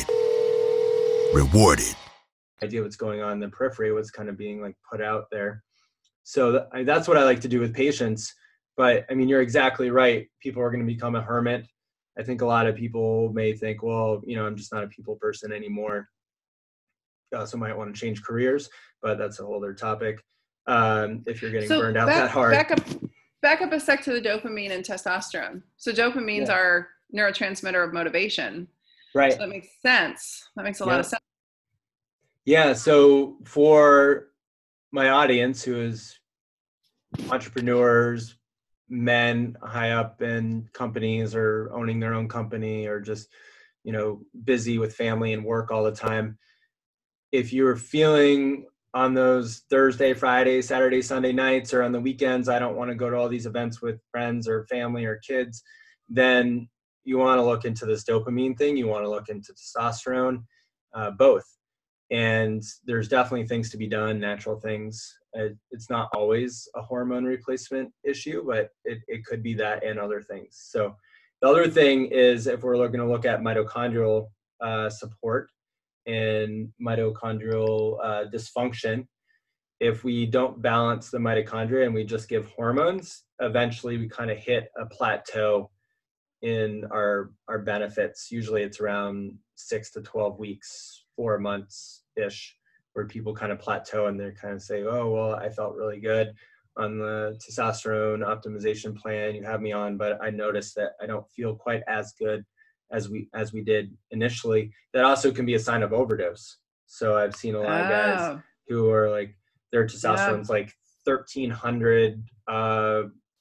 [SPEAKER 4] Rewarded.
[SPEAKER 6] Idea what's going on in the periphery, what's kind of being like put out there. So th- I, that's what I like to do with patients. But I mean, you're exactly right. People are going to become a hermit. I think a lot of people may think, well, you know, I'm just not a people person anymore. You also might want to change careers, but that's a whole other topic. Um, if you're getting
[SPEAKER 7] so
[SPEAKER 6] burned out
[SPEAKER 7] back,
[SPEAKER 6] that hard.
[SPEAKER 7] Back up, back up a sec to the dopamine and testosterone. So dopamine's
[SPEAKER 6] yeah.
[SPEAKER 7] our neurotransmitter of motivation.
[SPEAKER 6] Right.
[SPEAKER 7] So that makes sense. That makes a
[SPEAKER 6] yeah.
[SPEAKER 7] lot of sense.
[SPEAKER 6] Yeah. So for my audience, who is entrepreneurs, men high up in companies or owning their own company, or just, you know, busy with family and work all the time. If you're feeling on those Thursday, Friday, Saturday, Sunday nights, or on the weekends, I don't want to go to all these events with friends or family or kids, then you want to look into this dopamine thing. You want to look into testosterone, uh, both. And there's definitely things to be done, natural things. It's not always a hormone replacement issue, but it, it could be that and other things. So the other thing is, if we're looking to look at mitochondrial uh, support and mitochondrial uh, dysfunction, if we don't balance the mitochondria and we just give hormones, eventually we kind of hit a plateau in our our benefits. Usually it's around six to twelve weeks, four months ish, where people kind of plateau and they kind of say, oh, well, I felt really good on the testosterone optimization plan you have me on, but I noticed that I don't feel quite as good as we as we did initially. That also can be a sign of overdose. So I've seen a lot of guys
[SPEAKER 7] Oh.
[SPEAKER 6] who are like, their testosterone's like thirteen hundred uh,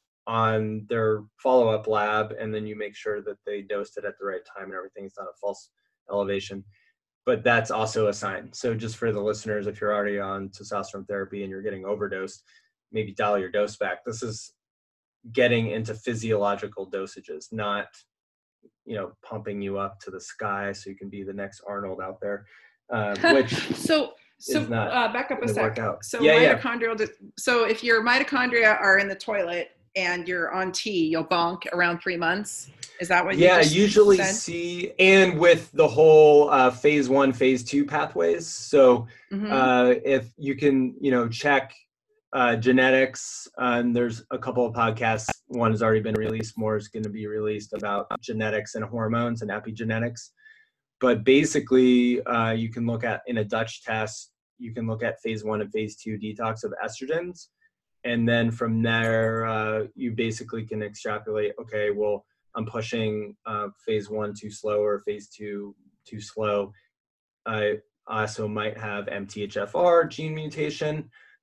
[SPEAKER 6] on their follow-up lab, and then you make sure that they dosed it at the right time and everything's not a false elevation. But that's also a sign. So just for the listeners, if you're already on testosterone therapy and you're getting overdosed, maybe dial your dose back. This is getting into physiological dosages, not, you know, pumping you up to the sky so you can be the next Arnold out there, uh, which
[SPEAKER 7] so so
[SPEAKER 6] is not
[SPEAKER 7] uh, back up a
[SPEAKER 6] gonna work
[SPEAKER 7] sec.
[SPEAKER 6] out.
[SPEAKER 7] So
[SPEAKER 6] Yeah, yeah.
[SPEAKER 7] mitochondrial. Di- so if your mitochondria are in the toilet and you're on T, you'll bonk around three months. Is that what you
[SPEAKER 6] Yeah,
[SPEAKER 7] just
[SPEAKER 6] usually
[SPEAKER 7] said?
[SPEAKER 6] see, and with the whole uh, phase one, phase two pathways. So
[SPEAKER 7] Mhm.
[SPEAKER 6] uh, if you can, you know, check uh, genetics, uh, and there's a couple of podcasts. One has already been released. More is going to be released about genetics and hormones and epigenetics. But basically, uh, you can look at, in a Dutch test, you can look at phase one and phase two detox of estrogens. And then from there, uh, you basically can extrapolate, okay, well, I'm pushing uh, phase one too slow or phase two too slow. I also might have M T H F R gene mutation.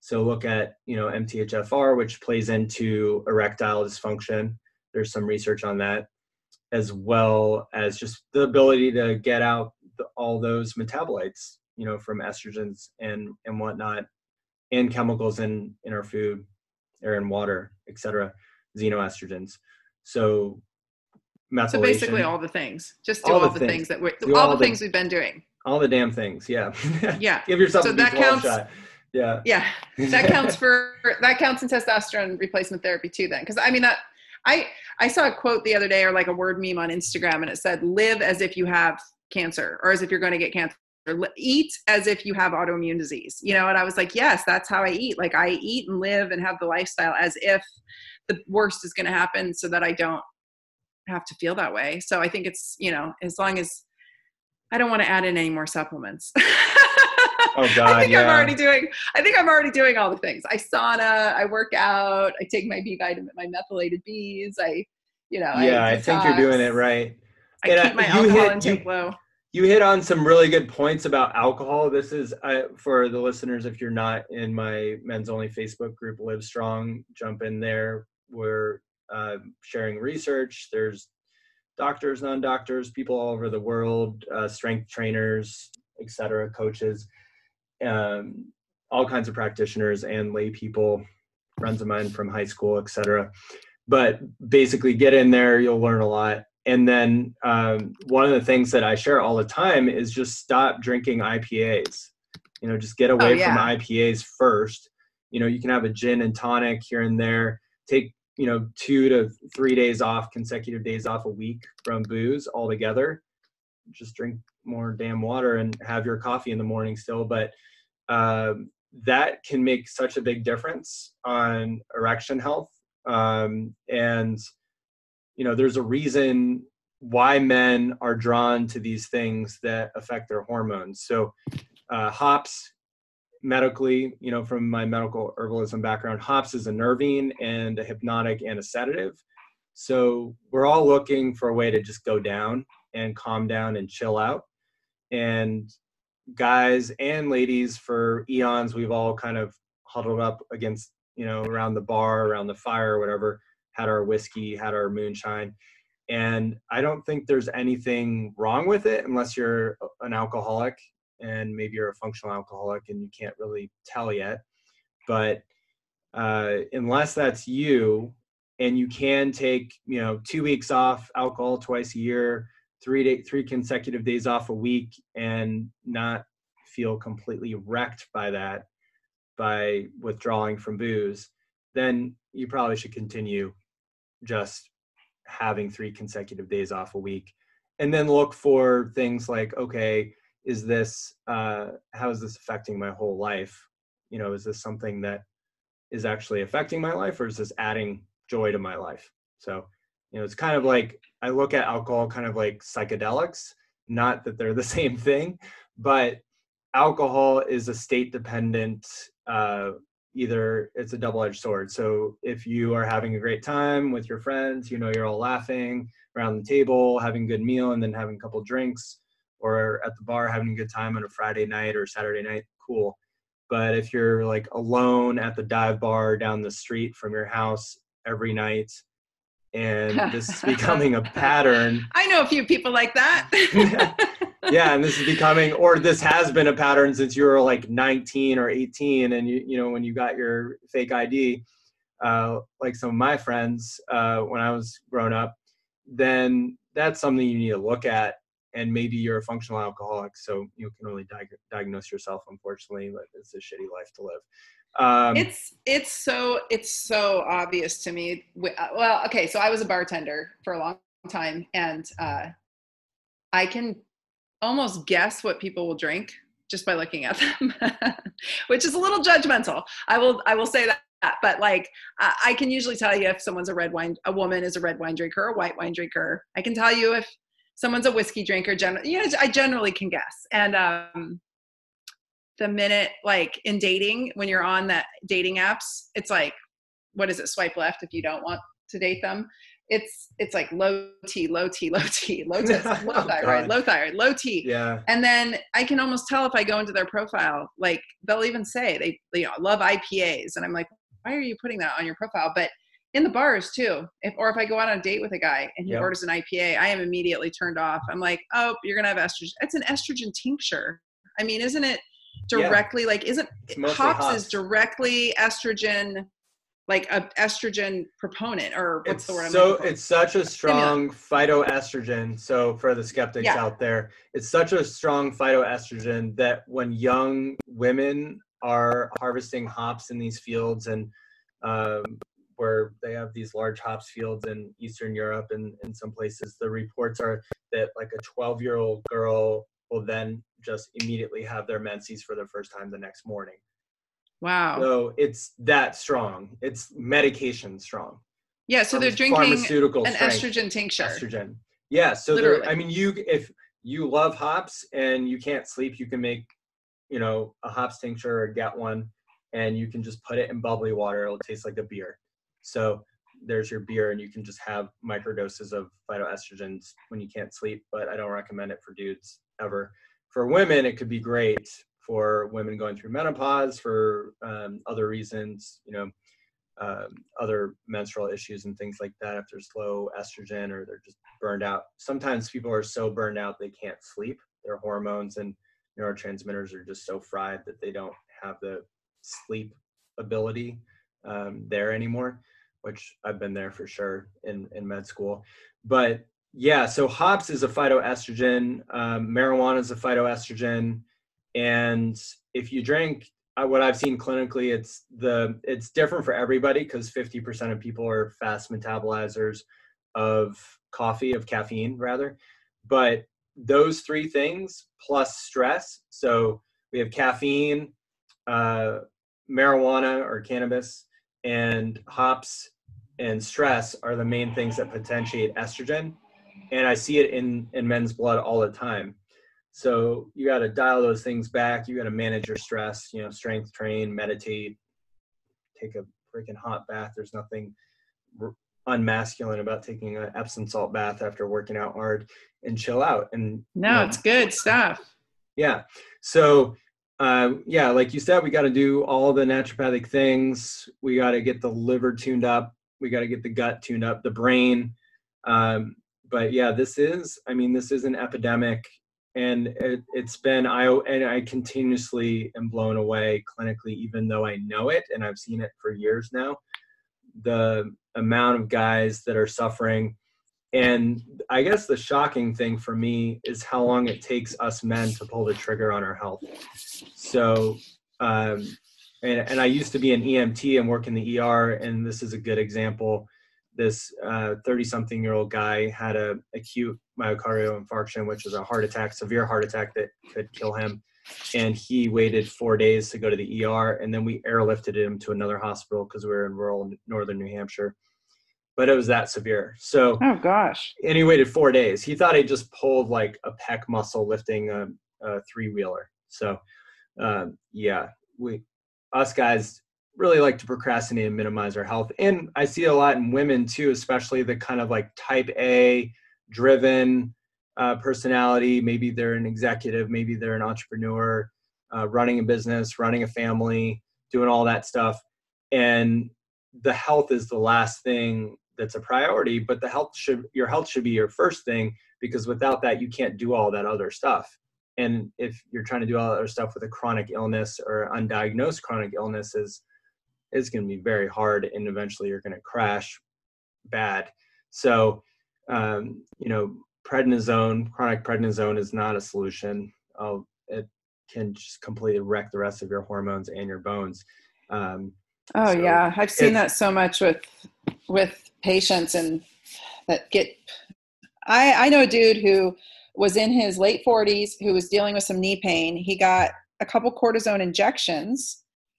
[SPEAKER 6] So look at, you know, M T H F R, which plays into erectile dysfunction. There's some research on that, as well as just the ability to get out the, all those metabolites, you know, from estrogens and, and whatnot, and chemicals in, in our food or in water, et cetera, xenoestrogens. So methylation.
[SPEAKER 7] So basically all the things, just do
[SPEAKER 6] all,
[SPEAKER 7] all
[SPEAKER 6] the
[SPEAKER 7] the
[SPEAKER 6] things,
[SPEAKER 7] things that we're,
[SPEAKER 6] do
[SPEAKER 7] all,
[SPEAKER 6] all
[SPEAKER 7] the
[SPEAKER 6] the
[SPEAKER 7] things we've been doing.
[SPEAKER 6] All the damn things. Yeah.
[SPEAKER 7] Yeah.
[SPEAKER 6] Give yourself
[SPEAKER 7] so
[SPEAKER 6] a
[SPEAKER 7] that
[SPEAKER 6] B twelve
[SPEAKER 7] counts.
[SPEAKER 6] shot. Yeah.
[SPEAKER 7] Yeah. That counts for, that counts in testosterone replacement therapy too then. Cause I mean that I, I saw a quote the other day or like a word meme on Instagram and it said, live as if you have cancer or as if you're going to get cancer. Or eat as if you have autoimmune disease, you know? And I was like, yes, that's how I eat. Like I eat and live and have the lifestyle as if the worst is going to happen so that I don't have to feel that way. So I think it's, you know, as long as I don't want to add in any more supplements.
[SPEAKER 6] Oh God,
[SPEAKER 7] I think
[SPEAKER 6] yeah.
[SPEAKER 7] I'm already doing, I think I'm already doing all the things. I sauna, I work out, I take my B vitamin, my methylated B's. I, you know,
[SPEAKER 6] yeah,
[SPEAKER 7] I,
[SPEAKER 6] I think you're doing it right.
[SPEAKER 7] I
[SPEAKER 6] and
[SPEAKER 7] keep
[SPEAKER 6] I,
[SPEAKER 7] my
[SPEAKER 6] you
[SPEAKER 7] alcohol
[SPEAKER 6] hit,
[SPEAKER 7] intake
[SPEAKER 6] you,
[SPEAKER 7] low.
[SPEAKER 6] You hit on some really good points about alcohol. This is uh, for the listeners, if you're not in my men's only Facebook group, Live Strong, jump in there. We're uh, sharing research. There's doctors, non-doctors, people all over the world, uh, strength trainers, et cetera, coaches, um, all kinds of practitioners and lay people, friends of mine from high school, et cetera. But basically get in there, you'll learn a lot. And then um, one of the things that I share all the time is just stop drinking I P As. You know, just get away
[SPEAKER 7] oh, yeah.
[SPEAKER 6] from I P As first. You know, you can have a gin and tonic here and there. Take, you know, two to three days off, consecutive days off a week from booze altogether. Just drink more damn water and have your coffee in the morning still. But um, that can make such a big difference on erection health. Um, and you know, there's a reason why men are drawn to these things that affect their hormones. So uh, hops, medically, you know, from my medical herbalism background, hops is a nervine and a hypnotic and a sedative. So we're all looking for a way to just go down and calm down and chill out. And guys and ladies, for eons, we've all kind of huddled up against, you know, around the bar, around the fire or whatever, had our whiskey, had our moonshine. And I don't think there's anything wrong with it unless you're an alcoholic and maybe you're a functional alcoholic and you can't really tell yet. But uh, unless that's you and you can take, you know, two weeks off alcohol twice a year, three day, three consecutive days off a week and not feel completely wrecked by that, by withdrawing from booze, then you probably should continue just having three consecutive days off a week. And then look for things like, okay, is this, uh, how is this affecting my whole life? You know, is this something that is actually affecting my life, or is this adding joy to my life? So, you know, it's kind of like, I look at alcohol kind of like psychedelics, not that they're the same thing, but alcohol is a state dependent, uh, either it's a double-edged sword. So if you are having a great time with your friends, you know, you're all laughing around the table, having a good meal, and then having a couple drinks, or at the bar having a good time on a Friday night or Saturday night, cool. But if you're like alone at the dive bar down the street from your house every night, and this is becoming a pattern.
[SPEAKER 7] I know a few people like that.
[SPEAKER 6] Yeah, and this is becoming, or this has been a pattern since you were like nineteen or eighteen, and you you know, when you got your fake I D, uh, like some of my friends uh, when I was growing up, then that's something you need to look at. And maybe you're a functional alcoholic, so you can only di- diagnose yourself, unfortunately, but it's a shitty life to live. Um,
[SPEAKER 7] it's it's so it's so obvious to me. Well, okay, so I was a bartender for a long time, and uh, I can almost guess what people will drink just by looking at them, which is a little judgmental. I will I will say that, but like I, I can usually tell you if someone's a red wine, a woman is a red wine drinker, a white wine drinker. I can tell you if someone's a whiskey drinker. Generally, you know, I generally can guess. And um, the minute, like in dating, when you're on that dating apps, it's like, what is it? Swipe left if you don't want to date them. it's, it's like low T, low T, low T, low T, low
[SPEAKER 6] Oh,
[SPEAKER 7] thyroid,
[SPEAKER 6] God.
[SPEAKER 7] low thyroid, low T.
[SPEAKER 6] Yeah.
[SPEAKER 7] And then I can almost tell if I go into their profile, like they'll even say they, you know, love I P As. And I'm like, why are you putting that on your profile? But in the bars too, if, or if I go out on a date with a guy and he
[SPEAKER 6] Yep.
[SPEAKER 7] orders an I P A, I am immediately turned off. I'm like, oh, you're going to have estrogen. It's an estrogen tincture. I mean, isn't it directly, yeah. like, isn't hops, hops is directly estrogen, like a estrogen proponent, or what's
[SPEAKER 6] it's
[SPEAKER 7] the word? I'm
[SPEAKER 6] so it's such a strong phytoestrogen. So for the skeptics
[SPEAKER 7] yeah.
[SPEAKER 6] out there, it's such a strong phytoestrogen that when young women are harvesting hops in these fields, and um, where they have these large hops fields in Eastern Europe and in some places, the reports are that like a twelve year old girl will then just immediately have their menses for the first time the next morning.
[SPEAKER 7] Wow.
[SPEAKER 6] So it's that strong. It's medication strong.
[SPEAKER 7] Yeah. So they're drinking
[SPEAKER 6] pharmaceutical
[SPEAKER 7] an
[SPEAKER 6] strength,
[SPEAKER 7] estrogen tincture.
[SPEAKER 6] Estrogen. Yeah. So there, I mean, you, if you love hops and you can't sleep, you can make, you know, a hops tincture or get one, and you can just put it in bubbly water. It'll taste like a beer. So there's your beer, and you can just have microdoses of phytoestrogens when you can't sleep, but I don't recommend it for dudes ever. For women, it could be great for women going through menopause, for um, other reasons, you know, um, other menstrual issues and things like that. If there's low estrogen or they're just burned out. Sometimes people are so burned out they can't sleep. Their hormones and neurotransmitters are just so fried that they don't have the sleep ability um, there anymore, which I've been there for sure in, in med school. But yeah, so hops is a phytoestrogen, um, marijuana is a phytoestrogen. And if you drink, uh, what I've seen clinically, it's the it's different for everybody, because fifty percent of people are fast metabolizers of coffee, of caffeine rather. But those three things plus stress. So we have caffeine, uh, marijuana or cannabis, and hops and stress are the main things that potentiate estrogen. And I see it in, in men's blood all the time. So you got to dial those things back. You got to manage your stress, you know, strength train, meditate, take a freaking hot bath. There's nothing r- unmasculine about taking an Epsom salt bath after working out hard, and chill out. And
[SPEAKER 7] no,
[SPEAKER 6] you know,
[SPEAKER 7] it's good stuff.
[SPEAKER 6] Yeah. So, uh, yeah, like you said, we got to do all the naturopathic things. We got to get the liver tuned up. We got to get the gut tuned up, the brain. Um, but yeah, this is, I mean, this is an epidemic. And it, it's been, I, and I continuously am blown away clinically, even though I know it and I've seen it for years now, the amount of guys that are suffering. And I guess the shocking thing for me is how long it takes us men to pull the trigger on our health. So, um, and, and I used to be an E M T and work in the E R, and this is a good example. This thirty-something-year-old guy had a acute myocardial infarction, which is a heart attack, severe heart attack that could kill him. And he waited four days to go to the E R, and then we airlifted him to another hospital because we were in rural northern New Hampshire. But it was that severe. So,
[SPEAKER 7] oh gosh.
[SPEAKER 6] And he waited four days. He thought he just pulled like a pec muscle lifting a, a three-wheeler. So, um, yeah, we, us guys, really like to procrastinate and minimize our health. And I see a lot in women too, especially the kind of like type A driven uh, personality. Maybe they're an executive, maybe they're an entrepreneur, uh, running a business, running a family, doing all that stuff. And the health is the last thing that's a priority, but the health should, your health should be your first thing, because without that, you can't do all that other stuff. And if you're trying to do all that other stuff with a chronic illness or undiagnosed chronic illness, is it's going to be very hard, and eventually you're going to crash bad. So, um, you know, prednisone, chronic prednisone is not a solution. Uh, it can just completely wreck the rest of your hormones and your bones. Um,
[SPEAKER 7] oh
[SPEAKER 6] so
[SPEAKER 7] yeah. I've seen that so much with, with patients and that get, I, I know a dude who was in his late forties, who was dealing with some knee pain. He got a couple cortisone injections,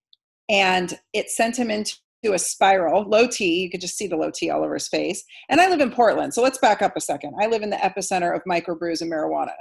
[SPEAKER 7] and it sent him into a spiral, low T. You could just see the low T all over his face. And I live in Portland. So let's back up a second. I live in the epicenter of microbrews and marijuana.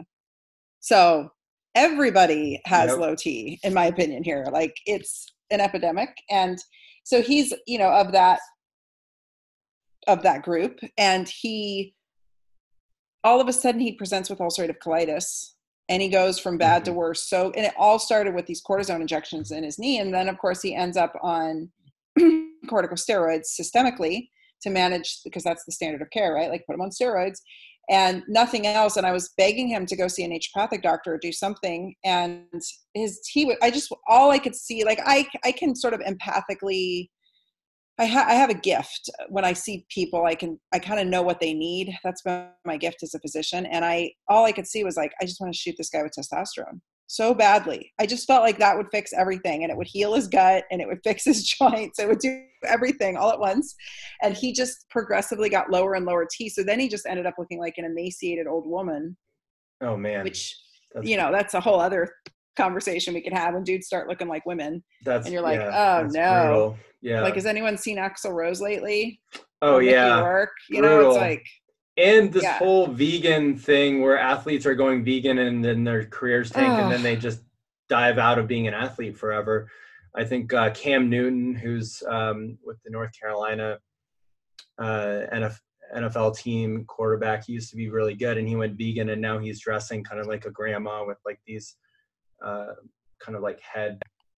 [SPEAKER 7] So everybody has
[SPEAKER 6] Yep.
[SPEAKER 7] low T, in my opinion here. Like, it's an epidemic. And so he's, you know, of that of that group. And he, all of a sudden he presents with ulcerative colitis and he goes from bad mm-hmm. to worse. So, and it all started with these cortisone injections in his knee. And then of course he ends up on corticosteroids systemically to manage, because that's the standard of care, right? Like put him on steroids and nothing else. And I was begging him to go see a naturopathic doctor or do something. And his, he would, I just, all I could see, like I, I can sort of empathically, I, ha- I have a gift when I see people, I can, I kind of know what they need. That's been my gift as a physician. And I, all I could see was like, I just want to shoot this guy with testosterone so badly. I just felt like that would fix everything, and it would heal his gut and it would fix his joints. It would do everything all at once. And he just progressively got lower and lower T. So then he just ended up looking like an emaciated old woman.
[SPEAKER 6] Oh man.
[SPEAKER 7] Which, that's, you know, that's a whole other conversation we could have when dudes start looking like women. That's, and you're like, yeah, oh no. Brutal. Yeah. Like, has anyone seen Axl Rose lately?
[SPEAKER 6] Oh
[SPEAKER 7] or
[SPEAKER 6] yeah.
[SPEAKER 7] Mickey Rourke? You brutal. know, it's like,
[SPEAKER 6] and this
[SPEAKER 7] yeah.
[SPEAKER 6] whole vegan thing where athletes are going vegan and then their careers tank oh. and then they just dive out of being an athlete forever. I think uh, Cam Newton, who's um, with the North Carolina uh, N F L team quarterback, he used to be really good and he went vegan and now he's dressing kind of like a grandma with like these uh, kind of like head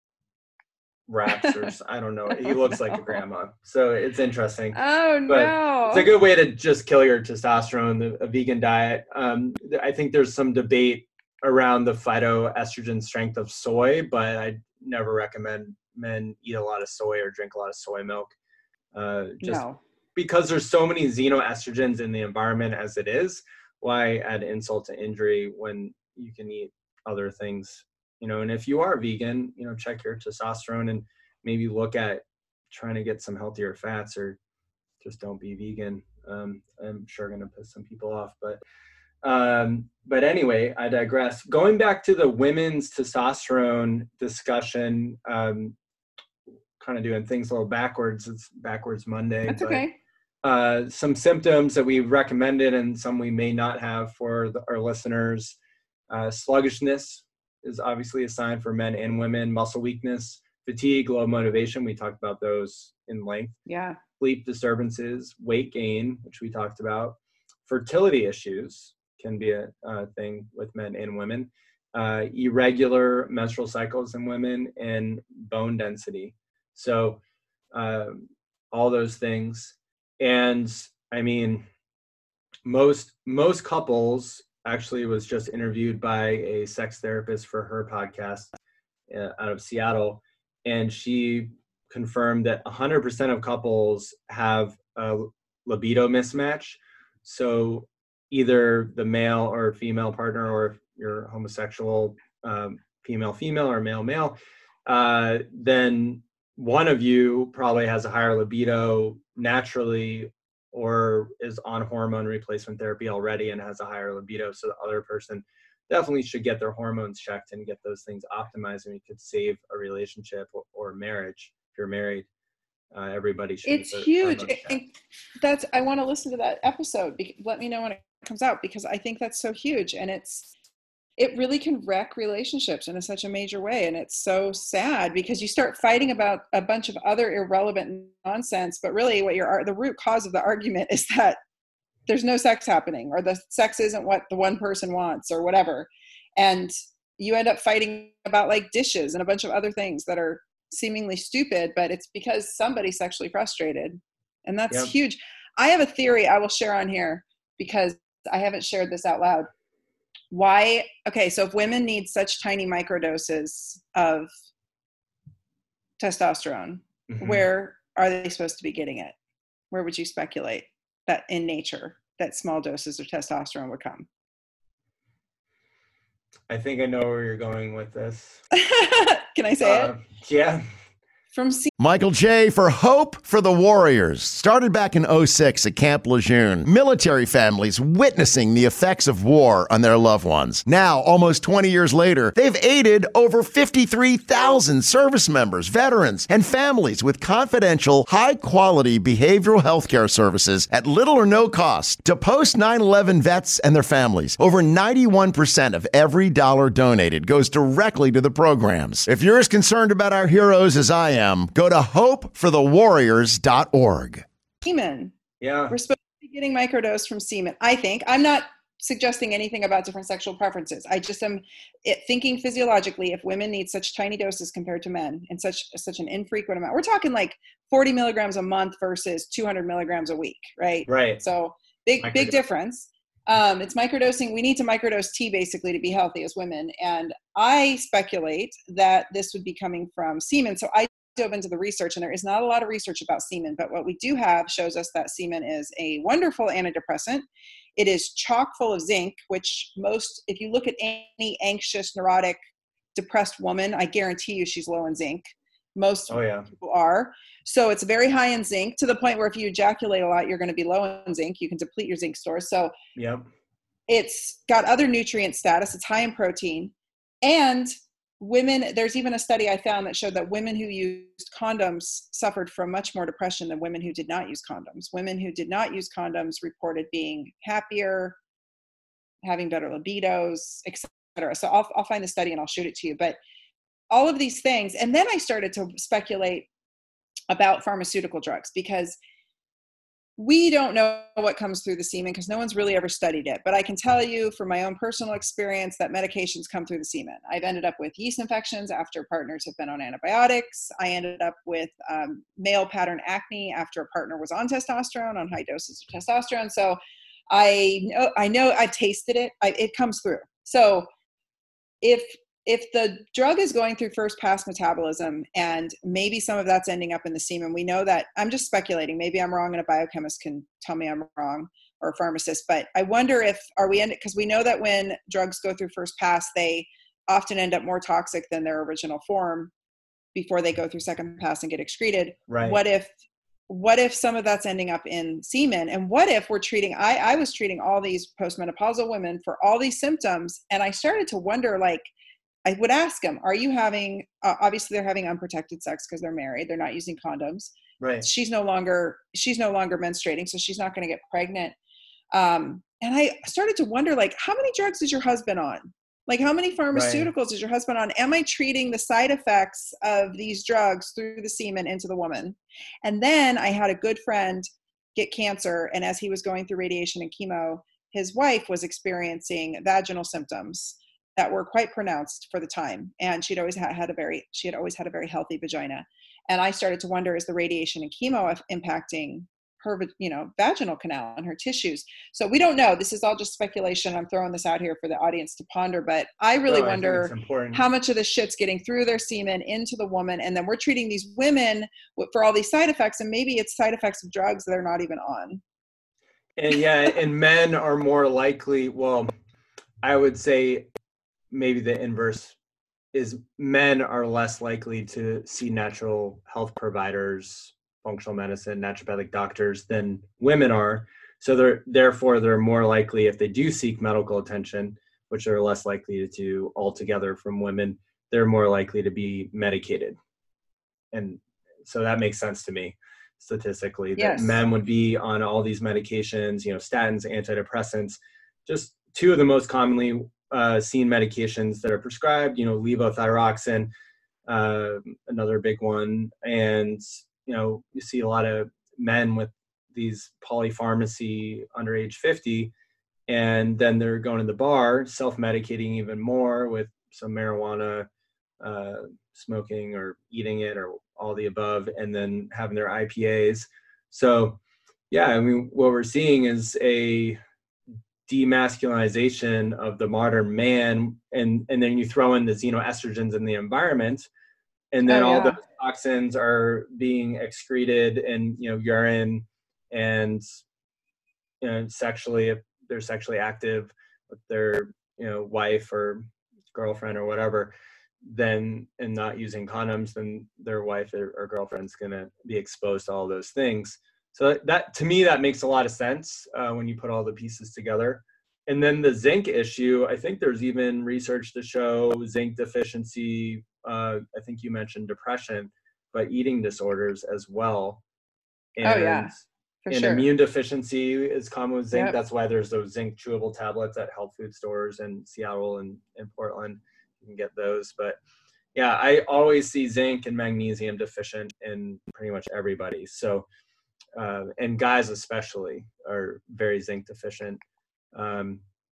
[SPEAKER 6] wraps or I don't know. He looks like a grandma. So it's interesting.
[SPEAKER 7] Oh
[SPEAKER 6] but
[SPEAKER 7] no.
[SPEAKER 6] It's a good way to just kill your testosterone, the, a vegan diet. Um, I think there's some debate around the phytoestrogen strength of soy, but I never recommend men eat a lot of soy or drink a lot of soy milk. Uh, just
[SPEAKER 7] no.
[SPEAKER 6] because there's so many xenoestrogens in the environment as it is, why add insult to injury when you can eat other things? You know, and if you are vegan, you know, check your testosterone and maybe look at trying to get some healthier fats, or just don't be vegan. Um, I'm sure going to piss some people off, but, um, but anyway, I digress. Going back to the women's testosterone discussion, um, kind of doing things a little backwards. It's backwards Monday.
[SPEAKER 7] That's
[SPEAKER 6] but,
[SPEAKER 7] okay.
[SPEAKER 6] Uh, some symptoms that we've recommended and some we may not have for the, our listeners. Uh, sluggishness is obviously a sign for men and women. Muscle weakness, fatigue, low motivation. We talked about those in length.
[SPEAKER 7] Yeah.
[SPEAKER 6] Sleep disturbances, weight gain, which we talked about. Fertility issues can be a, a thing with men and women. Uh, irregular menstrual cycles in women, and bone density. So um, all those things. And I mean, most most couples, actually was just interviewed by a sex therapist for her podcast uh, out of Seattle. And she confirmed that one hundred percent of couples have a libido mismatch. So either the male or female partner, or if you're homosexual, um, female, female, or male, male, uh, then one of you probably has a higher libido naturally, or is on hormone replacement therapy already and has a higher libido. So the other person definitely should get their hormones checked and get those things optimized, and you could save a relationship or, or marriage. If you're married, uh, everybody should.
[SPEAKER 7] It's huge. It, it, that's, I want to listen to that episode. Let me know when it comes out, because I think that's so huge. And it's, it really can wreck relationships in a, such a major way. And it's so sad because you start fighting about a bunch of other irrelevant nonsense, but really what your, the root cause of the argument is that there's no sex happening, or the sex isn't what the one person wants, or whatever. And you end up fighting about like dishes and a bunch of other things that are seemingly stupid, but it's because somebody's sexually frustrated. And that's yep. huge. I have a theory I will share on here because I haven't shared this out loud. Why? Okay, so if women need such tiny microdoses of testosterone, mm-hmm. where are they supposed to be getting it? Where would you speculate that in nature that small doses of testosterone would come?
[SPEAKER 6] I think I know where you're going with this.
[SPEAKER 7] Can I say
[SPEAKER 6] uh,
[SPEAKER 7] it?
[SPEAKER 6] Yeah.
[SPEAKER 7] From C-
[SPEAKER 9] Michael J. for Hope for the Warriors. Started back in oh six at Camp Lejeune. Military families witnessing the effects of war on their loved ones. Now, almost twenty years later, they've aided over fifty-three thousand service members, veterans, and families with confidential, high-quality behavioral health care services at little or no cost to post nine eleven vets and their families. Over ninety-one percent of every dollar donated goes directly to the programs. If you're as concerned about our heroes as I am, go to hope for the warriors dot org.
[SPEAKER 7] Semen.
[SPEAKER 6] Yeah.
[SPEAKER 7] We're supposed to be getting microdose from semen, I think. I'm not suggesting anything about different sexual preferences. I just am it, thinking physiologically, if women need such tiny doses compared to men in such such an infrequent amount, we're talking like forty milligrams a month versus two hundred milligrams a week, right?
[SPEAKER 6] Right.
[SPEAKER 7] So big, Microdose. big difference. Um, it's microdosing. We need to microdose tea basically to be healthy as women. And I speculate that this would be coming from semen. So I dove into the research, and there is not a lot of research about semen, but what we do have shows us that semen is a wonderful antidepressant. It is chock full of zinc, which most, if you look at any anxious, neurotic, depressed woman, I guarantee you she's low in zinc. Most
[SPEAKER 6] oh, yeah.
[SPEAKER 7] people are. So it's very high in zinc, to the point where if you ejaculate a lot, you're going to be low in zinc. You can deplete your zinc stores. So
[SPEAKER 6] yep.
[SPEAKER 7] It's got other nutrient status. It's high in protein. And women, there's even a study I found that showed that women who used condoms suffered from much more depression than women who did not use condoms. Women who did not use condoms reported being happier, having better libidos, et cetera. So I'll, I'll find the study and I'll shoot it to you. But all of these things. And then I started to speculate about pharmaceutical drugs, because we don't know what comes through the semen because no one's really ever studied it. But I can tell you from my own personal experience that medications come through the semen. I've ended up with yeast infections after partners have been on antibiotics. I ended up with um, male pattern acne after a partner was on testosterone, on high doses of testosterone. So I know, I know I've tasted it. I, it comes through. So if if the drug is going through first pass metabolism and maybe some of that's ending up in the semen, we know that, I'm just speculating, maybe I'm wrong and a biochemist can tell me I'm wrong, or a pharmacist, but I wonder if, are we ending, because we know that when drugs go through first pass, they often end up more toxic than their original form before they go through second pass and get excreted.
[SPEAKER 6] Right.
[SPEAKER 7] What if, what if some of that's ending up in semen? And what if we're treating, I, I was treating all these postmenopausal women for all these symptoms. And I started to wonder, like, I would ask them, are you having, uh, obviously they're having unprotected sex because they're married. They're not using condoms.
[SPEAKER 6] Right.
[SPEAKER 7] She's no longer, she's no longer menstruating, so she's not going to get pregnant. Um, and I started to wonder, like, how many drugs is your husband on? Like, how many pharmaceuticals right. is your husband on? Am I treating the side effects of these drugs through the semen into the woman? And then I had a good friend get cancer. And as he was going through radiation and chemo, his wife was experiencing vaginal symptoms that were quite pronounced for the time. And she'd always had, had a very, she had always had a very healthy vagina. And I started to wonder, is the radiation and chemo impacting her, you know, vaginal canal and her tissues? So we don't know. This is all just speculation. I'm throwing this out here for the audience to ponder, but I really
[SPEAKER 6] no,
[SPEAKER 7] wonder
[SPEAKER 6] I
[SPEAKER 7] how much of this shit's getting through their semen into the woman. And then we're treating these women for all these side effects, and maybe it's side effects of drugs they're not even on.
[SPEAKER 6] And yeah, and men are more likely, well, I would say maybe the inverse is men are less likely to see natural health providers, functional medicine, naturopathic doctors than women are. So they're therefore they're more likely, if they do seek medical attention, which they're less likely to do altogether from women, they're more likely to be medicated. And so that makes sense to me statistically, that
[SPEAKER 7] yes.
[SPEAKER 6] men would be on all these medications, you know, statins, antidepressants, just two of the most commonly Uh, seen medications that are prescribed, you know, levothyroxine, uh, another big one. And, you know, you see a lot of men with these polypharmacy under age fifty, and then they're going to the bar, self-medicating even more with some marijuana, uh, smoking or eating it or all the above, and then having their I P As. So, yeah, I mean, what we're seeing is a demasculinization of the modern man, and and then you throw in the xenoestrogens in the environment, and then
[SPEAKER 7] oh,
[SPEAKER 6] all
[SPEAKER 7] yeah.
[SPEAKER 6] those toxins are being excreted in, you know, urine, and, you know, sexually, if they're sexually active with their, you know, wife or girlfriend or whatever, then, and not using condoms, then their wife or, or girlfriend's gonna be exposed to all those things. So that, to me, that makes a lot of sense uh, when you put all the pieces together. And then the zinc issue, I think there's even research to show zinc deficiency. Uh, I think you mentioned depression, but eating disorders as well. And,
[SPEAKER 7] oh yeah, for
[SPEAKER 6] and
[SPEAKER 7] sure.
[SPEAKER 6] immune deficiency is common with zinc.
[SPEAKER 7] Yep.
[SPEAKER 6] That's why there's those zinc chewable tablets at health food stores in Seattle and in Portland. You can get those. But yeah, I always see zinc and magnesium deficient in pretty much everybody. So uh, and guys especially are very zinc deficient. Um,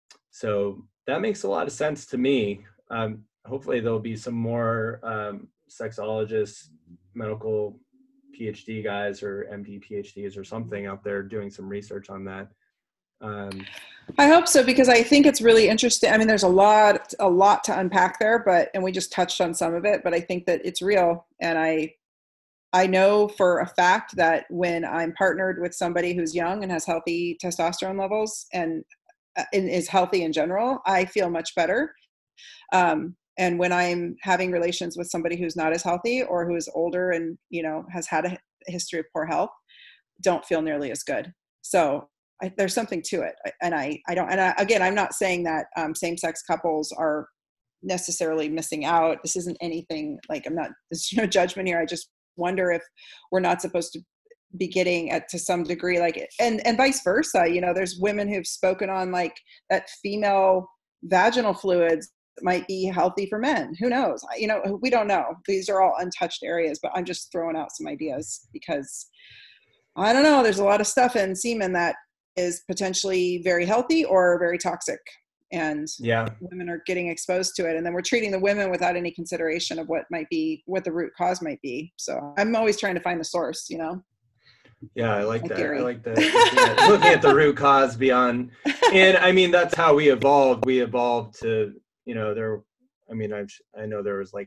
[SPEAKER 6] so that makes a lot of sense to me. Um, hopefully there'll be some more um, sexologists, medical PhD guys or M D PhDs or something out there doing some research on that. Um,
[SPEAKER 7] I hope so, because I think it's really interesting. I mean, there's a lot, a lot to unpack there, but, and we just touched on some of it, but I think that it's real. And I, I know for a fact that when I'm partnered with somebody who's young and has healthy testosterone levels and, uh, and is healthy in general, I feel much better. Um, and when I'm having relations with somebody who's not as healthy or who is older and, you know, has had a history of poor health, don't feel nearly as good. So I, there's something to it. And I, I don't, and I, again, I'm not saying that um, same-sex couples are necessarily missing out. This isn't anything like, I'm not, there's no judgment here. I just wonder if we're not supposed to be getting at, to some degree, like, and, and vice versa. You know, there's women who've spoken on like that female vaginal fluids might be healthy for men. Who knows? You know, we don't know. These are all untouched areas, but I'm just throwing out some ideas because I don't know. There's a lot of stuff in semen that is potentially very healthy or very toxic. And
[SPEAKER 6] yeah,
[SPEAKER 7] women are getting exposed to it. And then we're treating the women without any consideration of what might be, what the root cause might be. So I'm always trying to find the source, you know?
[SPEAKER 6] Yeah, I like
[SPEAKER 7] My
[SPEAKER 6] that.
[SPEAKER 7] theory.
[SPEAKER 6] I like that. Yeah, looking at the root cause beyond. And I mean, that's how we evolved. We evolved to, you know, there, I mean, I've, I know there was like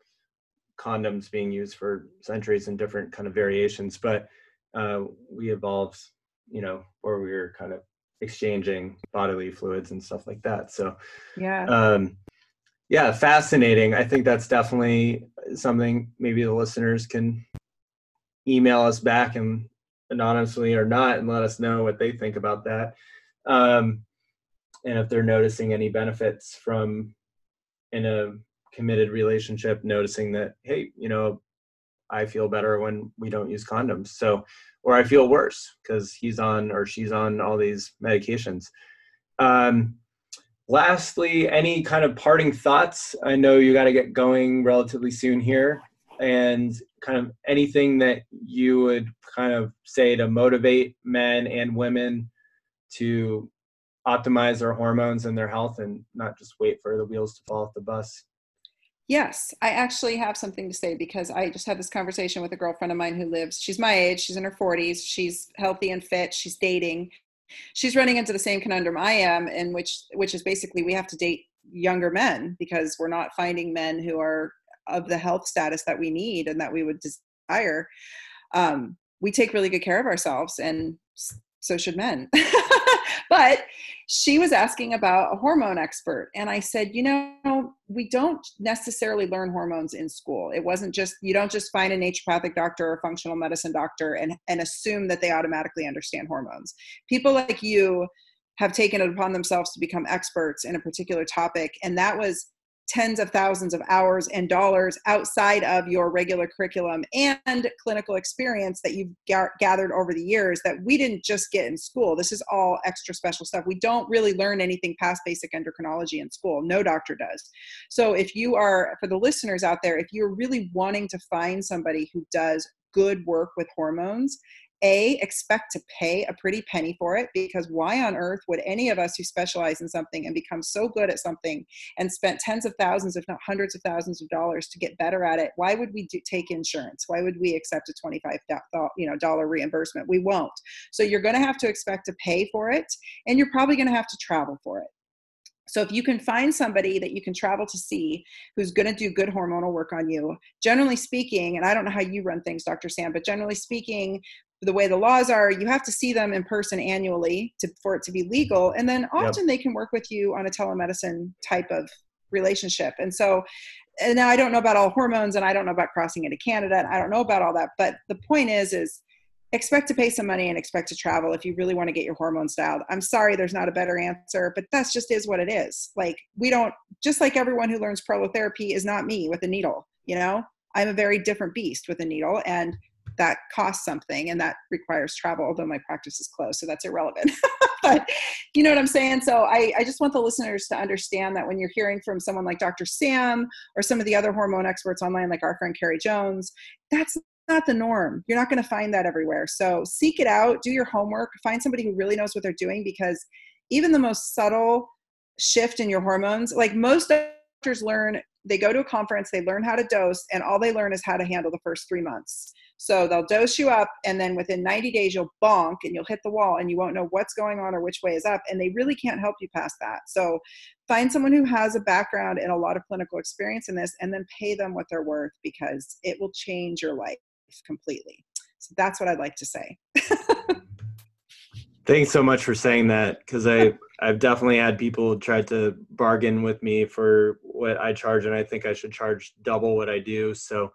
[SPEAKER 6] condoms being used for centuries and different kind of variations, but uh, we evolved, you know, where we were kind of exchanging bodily fluids and stuff like that. So,
[SPEAKER 7] yeah.
[SPEAKER 6] Um, yeah, fascinating. I think that's definitely something maybe the listeners can email us back and anonymously or not and let us know what they think about that. Um, and if they're noticing any benefits from in a committed relationship, noticing that, hey, you know, I feel better when we don't use condoms. So, or I feel worse because he's on or she's on all these medications. Um, lastly, any kind of parting thoughts? I know you got to get going relatively soon here, and kind of anything that you would kind of say to motivate men and women to optimize their hormones and their health and not just wait for the wheels to fall off the bus.
[SPEAKER 7] Yes, I actually have something to say because I just had this conversation with a girlfriend of mine who lives, she's my age, she's in her forties, she's healthy and fit, she's dating. She's running into the same conundrum I am, in which which is basically we have to date younger men because we're not finding men who are of the health status that we need and that we would desire. Um, we take really good care of ourselves, and so should men. But she was asking about a hormone expert. And I said, you know, we don't necessarily learn hormones in school. It wasn't just, you don't just find a naturopathic doctor or functional medicine doctor and, and assume that they automatically understand hormones. People like you have taken it upon themselves to become experts in a particular topic. And that was tens of thousands of hours and dollars outside of your regular curriculum and clinical experience that you've ga- gathered over the years that we didn't just get in school. This is all extra special stuff. We don't really learn anything past basic endocrinology in school. No doctor does. So if you are, for the listeners out there, if you're really wanting to find somebody who does good work with hormones, A, expect to pay a pretty penny for it, because why on earth would any of us who specialize in something and become so good at something and spent tens of thousands, if not hundreds of thousands of dollars to get better at it, why would we do, take insurance? Why would we accept a twenty-five dollars you know, dollar reimbursement? We won't. So you're going to have to expect to pay for it, and you're probably going to have to travel for it. So if you can find somebody that you can travel to see who's going to do good hormonal work on you, generally speaking, and I don't know how you run things, Doctor Sam, but generally speaking, the way the laws are, you have to see them in person annually to, for it to be legal. And then often yep. they can work with you on a telemedicine type of relationship. And so, and now I don't know about all hormones, and I don't know about crossing into Canada, and I don't know about all that. But the point is, is expect to pay some money and expect to travel if you really want to get your hormones dialed. I'm sorry, there's not a better answer, but that's just is what it is. Like, we don't, just like everyone who learns prolotherapy is not me with a needle, you know, I'm a very different beast with a needle, and that costs something, and that requires travel, although my practice is closed, so that's irrelevant. But you know what I'm saying? So I, I just want the listeners to understand that when you're hearing from someone like Doctor Sam or some of the other hormone experts online, like our friend Carrie Jones, that's not the norm. You're not going to find that everywhere. So seek it out, do your homework, find somebody who really knows what they're doing, because even the most subtle shift in your hormones, like most doctors learn, they go to a conference, they learn how to dose, and all they learn is how to handle the first three months. So they'll dose you up, and then within ninety days, you'll bonk and you'll hit the wall and you won't know what's going on or which way is up. And they really can't help you past that. So find someone who has a background and a lot of clinical experience in this, and then pay them what they're worth, because it will change your life completely. So that's what I'd like to say.
[SPEAKER 6] Thanks so much for saying that, because I, I've definitely had people try to bargain with me for what I charge, and I think I should charge double what I do. So,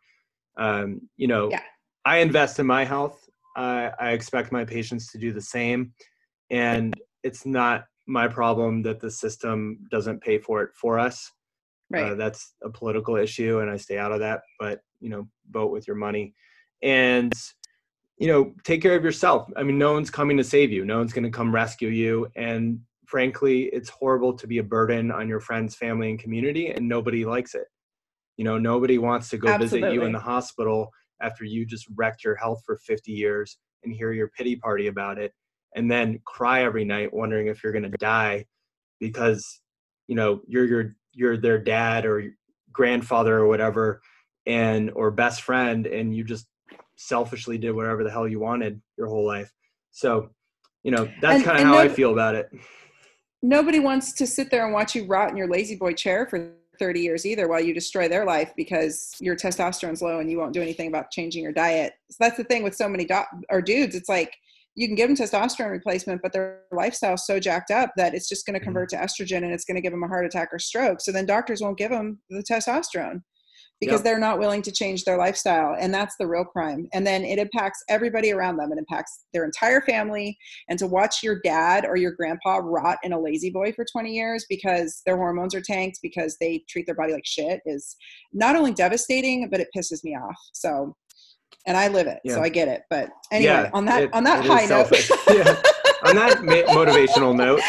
[SPEAKER 6] um, you know, yeah. I invest in my health. Uh, I expect my patients to do the same, and it's not my problem that the system doesn't pay for it for us. Right. Uh, that's a political issue, and I stay out of that. But, you know, vote with your money. And you know, take care of yourself. I mean, no one's coming to save you. No one's going to come rescue you. And frankly, it's horrible to be a burden on your friends, family, and community, and nobody likes it. You know, nobody wants to go Absolutely. Visit you in the hospital after you just wrecked your health for fifty years and hear your pity party about it, and then cry every night wondering if you're going to die because, you know, you're your you're their dad or grandfather or whatever, and or best friend, and you just selfishly did whatever the hell you wanted your whole life. So, you know, that's kind of how no, I feel about it.
[SPEAKER 7] Nobody wants to sit there and watch you rot in your lazy boy chair for thirty years either, while you destroy their life because your testosterone's low and you won't do anything about changing your diet. So that's the thing with so many doc- or dudes. It's like you can give them testosterone replacement, but their lifestyle is so jacked up that it's just going to convert mm-hmm. to estrogen, and it's going to give them a heart attack or stroke. So then doctors won't give them the testosterone, because yep. they're not willing to change their lifestyle. And that's the real crime. And then it impacts everybody around them. It impacts their entire family. And to watch your dad or your grandpa rot in a lazy boy for twenty years because their hormones are tanked, because they treat their body like shit, is not only devastating, but it pisses me off. So, and I live it, yeah. so I get it. But anyway, yeah, on that, it, on that high note,
[SPEAKER 6] yeah. on that ma- motivational note,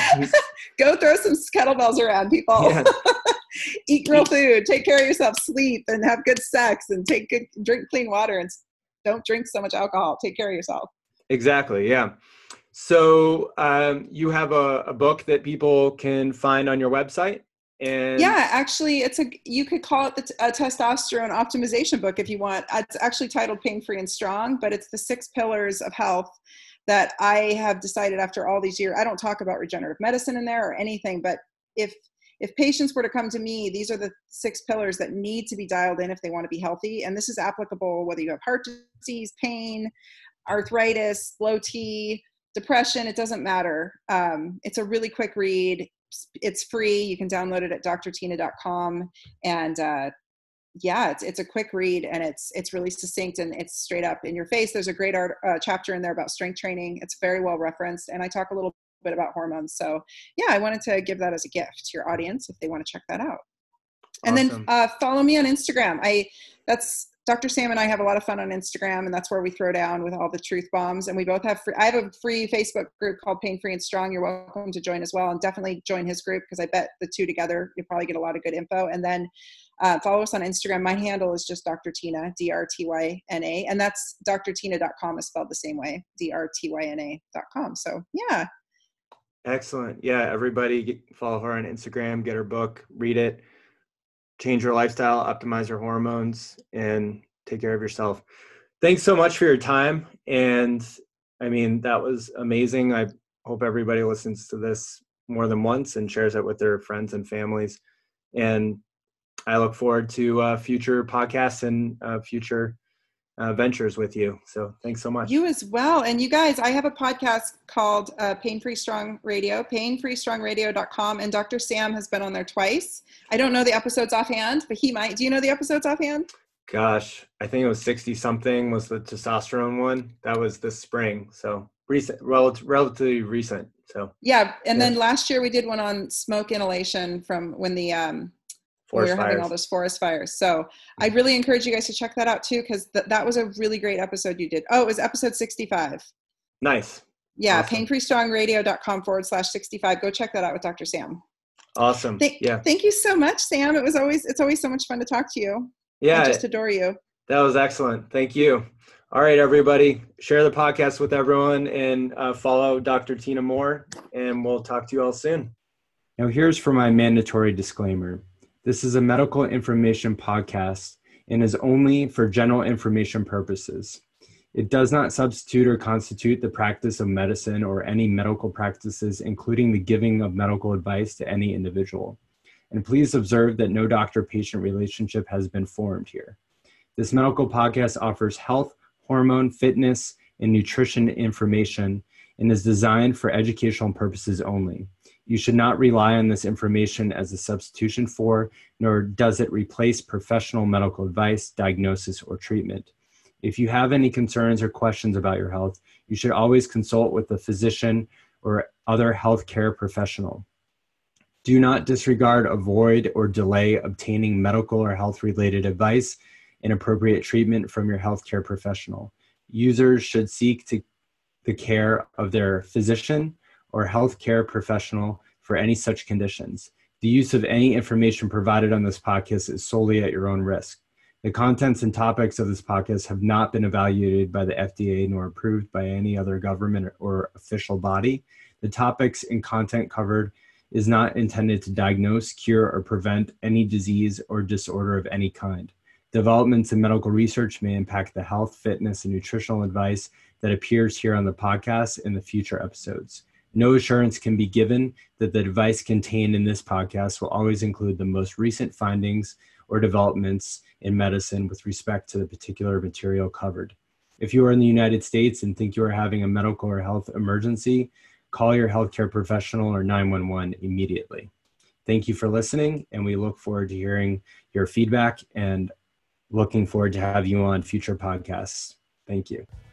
[SPEAKER 7] go throw some kettlebells around, people. Yeah. Eat real food, take care of yourself, sleep, and have good sex, and take good, drink clean water, and don't drink so much alcohol. Take care of yourself.
[SPEAKER 6] Exactly. Yeah. So um, you have a, a book that people can find on your website. And
[SPEAKER 7] yeah, actually, it's a you could call it the t- a testosterone optimization book if you want. It's actually titled Pain Free and Strong, but it's the six pillars of health that I have decided after all these years. I don't talk about regenerative medicine in there or anything, but if If patients were to come to me, these are the six pillars that need to be dialed in if they want to be healthy. And this is applicable whether you have heart disease, pain, arthritis, low T, depression, it doesn't matter. Um, it's a really quick read. It's free. You can download it at D R tina dot com. And uh, yeah, it's it's a quick read, and it's it's really succinct, and it's straight up in your face. There's a great art, uh, chapter in there about strength training. It's very well referenced. And I talk a little bit about hormones. So yeah, I wanted to give that as a gift to your audience if they want to check that out. And awesome. then uh, follow me on Instagram. I that's Doctor Sam and I have a lot of fun on Instagram, and that's where we throw down with all the truth bombs. And we both have free, I have a free Facebook group called Pain Free and Strong. You're welcome to join as well, and definitely join his group, because I bet the two together, you'll probably get a lot of good info. And then uh, follow us on Instagram. My handle is just Doctor Tina, D R T Y N A. And that's D R tina dot com is spelled the same way, D R T Y N A dot com. So yeah.
[SPEAKER 6] Excellent. Yeah. Everybody get, follow her on Instagram, get her book, read it, change your lifestyle, optimize your hormones, and take care of yourself. Thanks so much for your time. And I mean, that was amazing. I hope everybody listens to this more than once and shares it with their friends and families. And I look forward to uh, future podcasts and uh, future uh, ventures with you. So thanks so much.
[SPEAKER 7] You as well. And you guys, I have a podcast called uh, Pain Free Strong Radio, pain free strong radio dot com. And Doctor Sam has been on there twice. I don't know the episodes offhand, but he might. Do you know the episodes offhand?
[SPEAKER 6] Gosh, I think it was sixty something was the testosterone one. That was this spring. So recent, rel- relatively recent. So
[SPEAKER 7] yeah. And yeah. then last year we did one on smoke inhalation from when the, um, we were having all those forest fires. So I really encourage you guys to check that out too, because th- that was a really great episode you did. Oh, it was episode sixty-five.
[SPEAKER 6] Nice.
[SPEAKER 7] Yeah.
[SPEAKER 6] Awesome.
[SPEAKER 7] pain free strong radio dot com forward slash sixty-five. Go check that out with Doctor Sam.
[SPEAKER 6] Awesome.
[SPEAKER 7] Th-
[SPEAKER 6] yeah.
[SPEAKER 7] Thank you so much, Sam. It was always, it's always so much fun to talk to you.
[SPEAKER 6] Yeah.
[SPEAKER 7] I just adore you.
[SPEAKER 6] That was excellent. Thank you. All right, everybody, share the podcast with everyone and uh, follow Doctor Tina Moore, and we'll talk to you all soon. Now, here's for my mandatory disclaimer. This is a medical information podcast and is only for general information purposes. It does not substitute or constitute the practice of medicine or any medical practices, including the giving of medical advice to any individual. And please observe that no doctor-patient relationship has been formed here. This medical podcast offers health, hormone, fitness, and nutrition information and is designed for educational purposes only. You should not rely on this information as a substitution for, nor does it replace professional medical advice, diagnosis, or treatment. If you have any concerns or questions about your health, you should always consult with a physician or other healthcare professional. Do not disregard, avoid, or delay obtaining medical or health-related advice and appropriate treatment from your healthcare professional. Users should seek to the care of their physician or healthcare professional for any such conditions. The use of any information provided on this podcast is solely at your own risk. The contents and topics of this podcast have not been evaluated by the F D A nor approved by any other government or official body. The topics and content covered is not intended to diagnose, cure, or prevent any disease or disorder of any kind. Developments in medical research may impact the health, fitness, and nutritional advice that appears here on the podcast in the future episodes. No assurance can be given that the advice contained in this podcast will always include the most recent findings or developments in medicine with respect to the particular material covered. If you are in the United States and think you are having a medical or health emergency, call your healthcare professional or nine one one immediately. Thank you for listening, and we look forward to hearing your feedback and looking forward to have you on future podcasts. Thank you.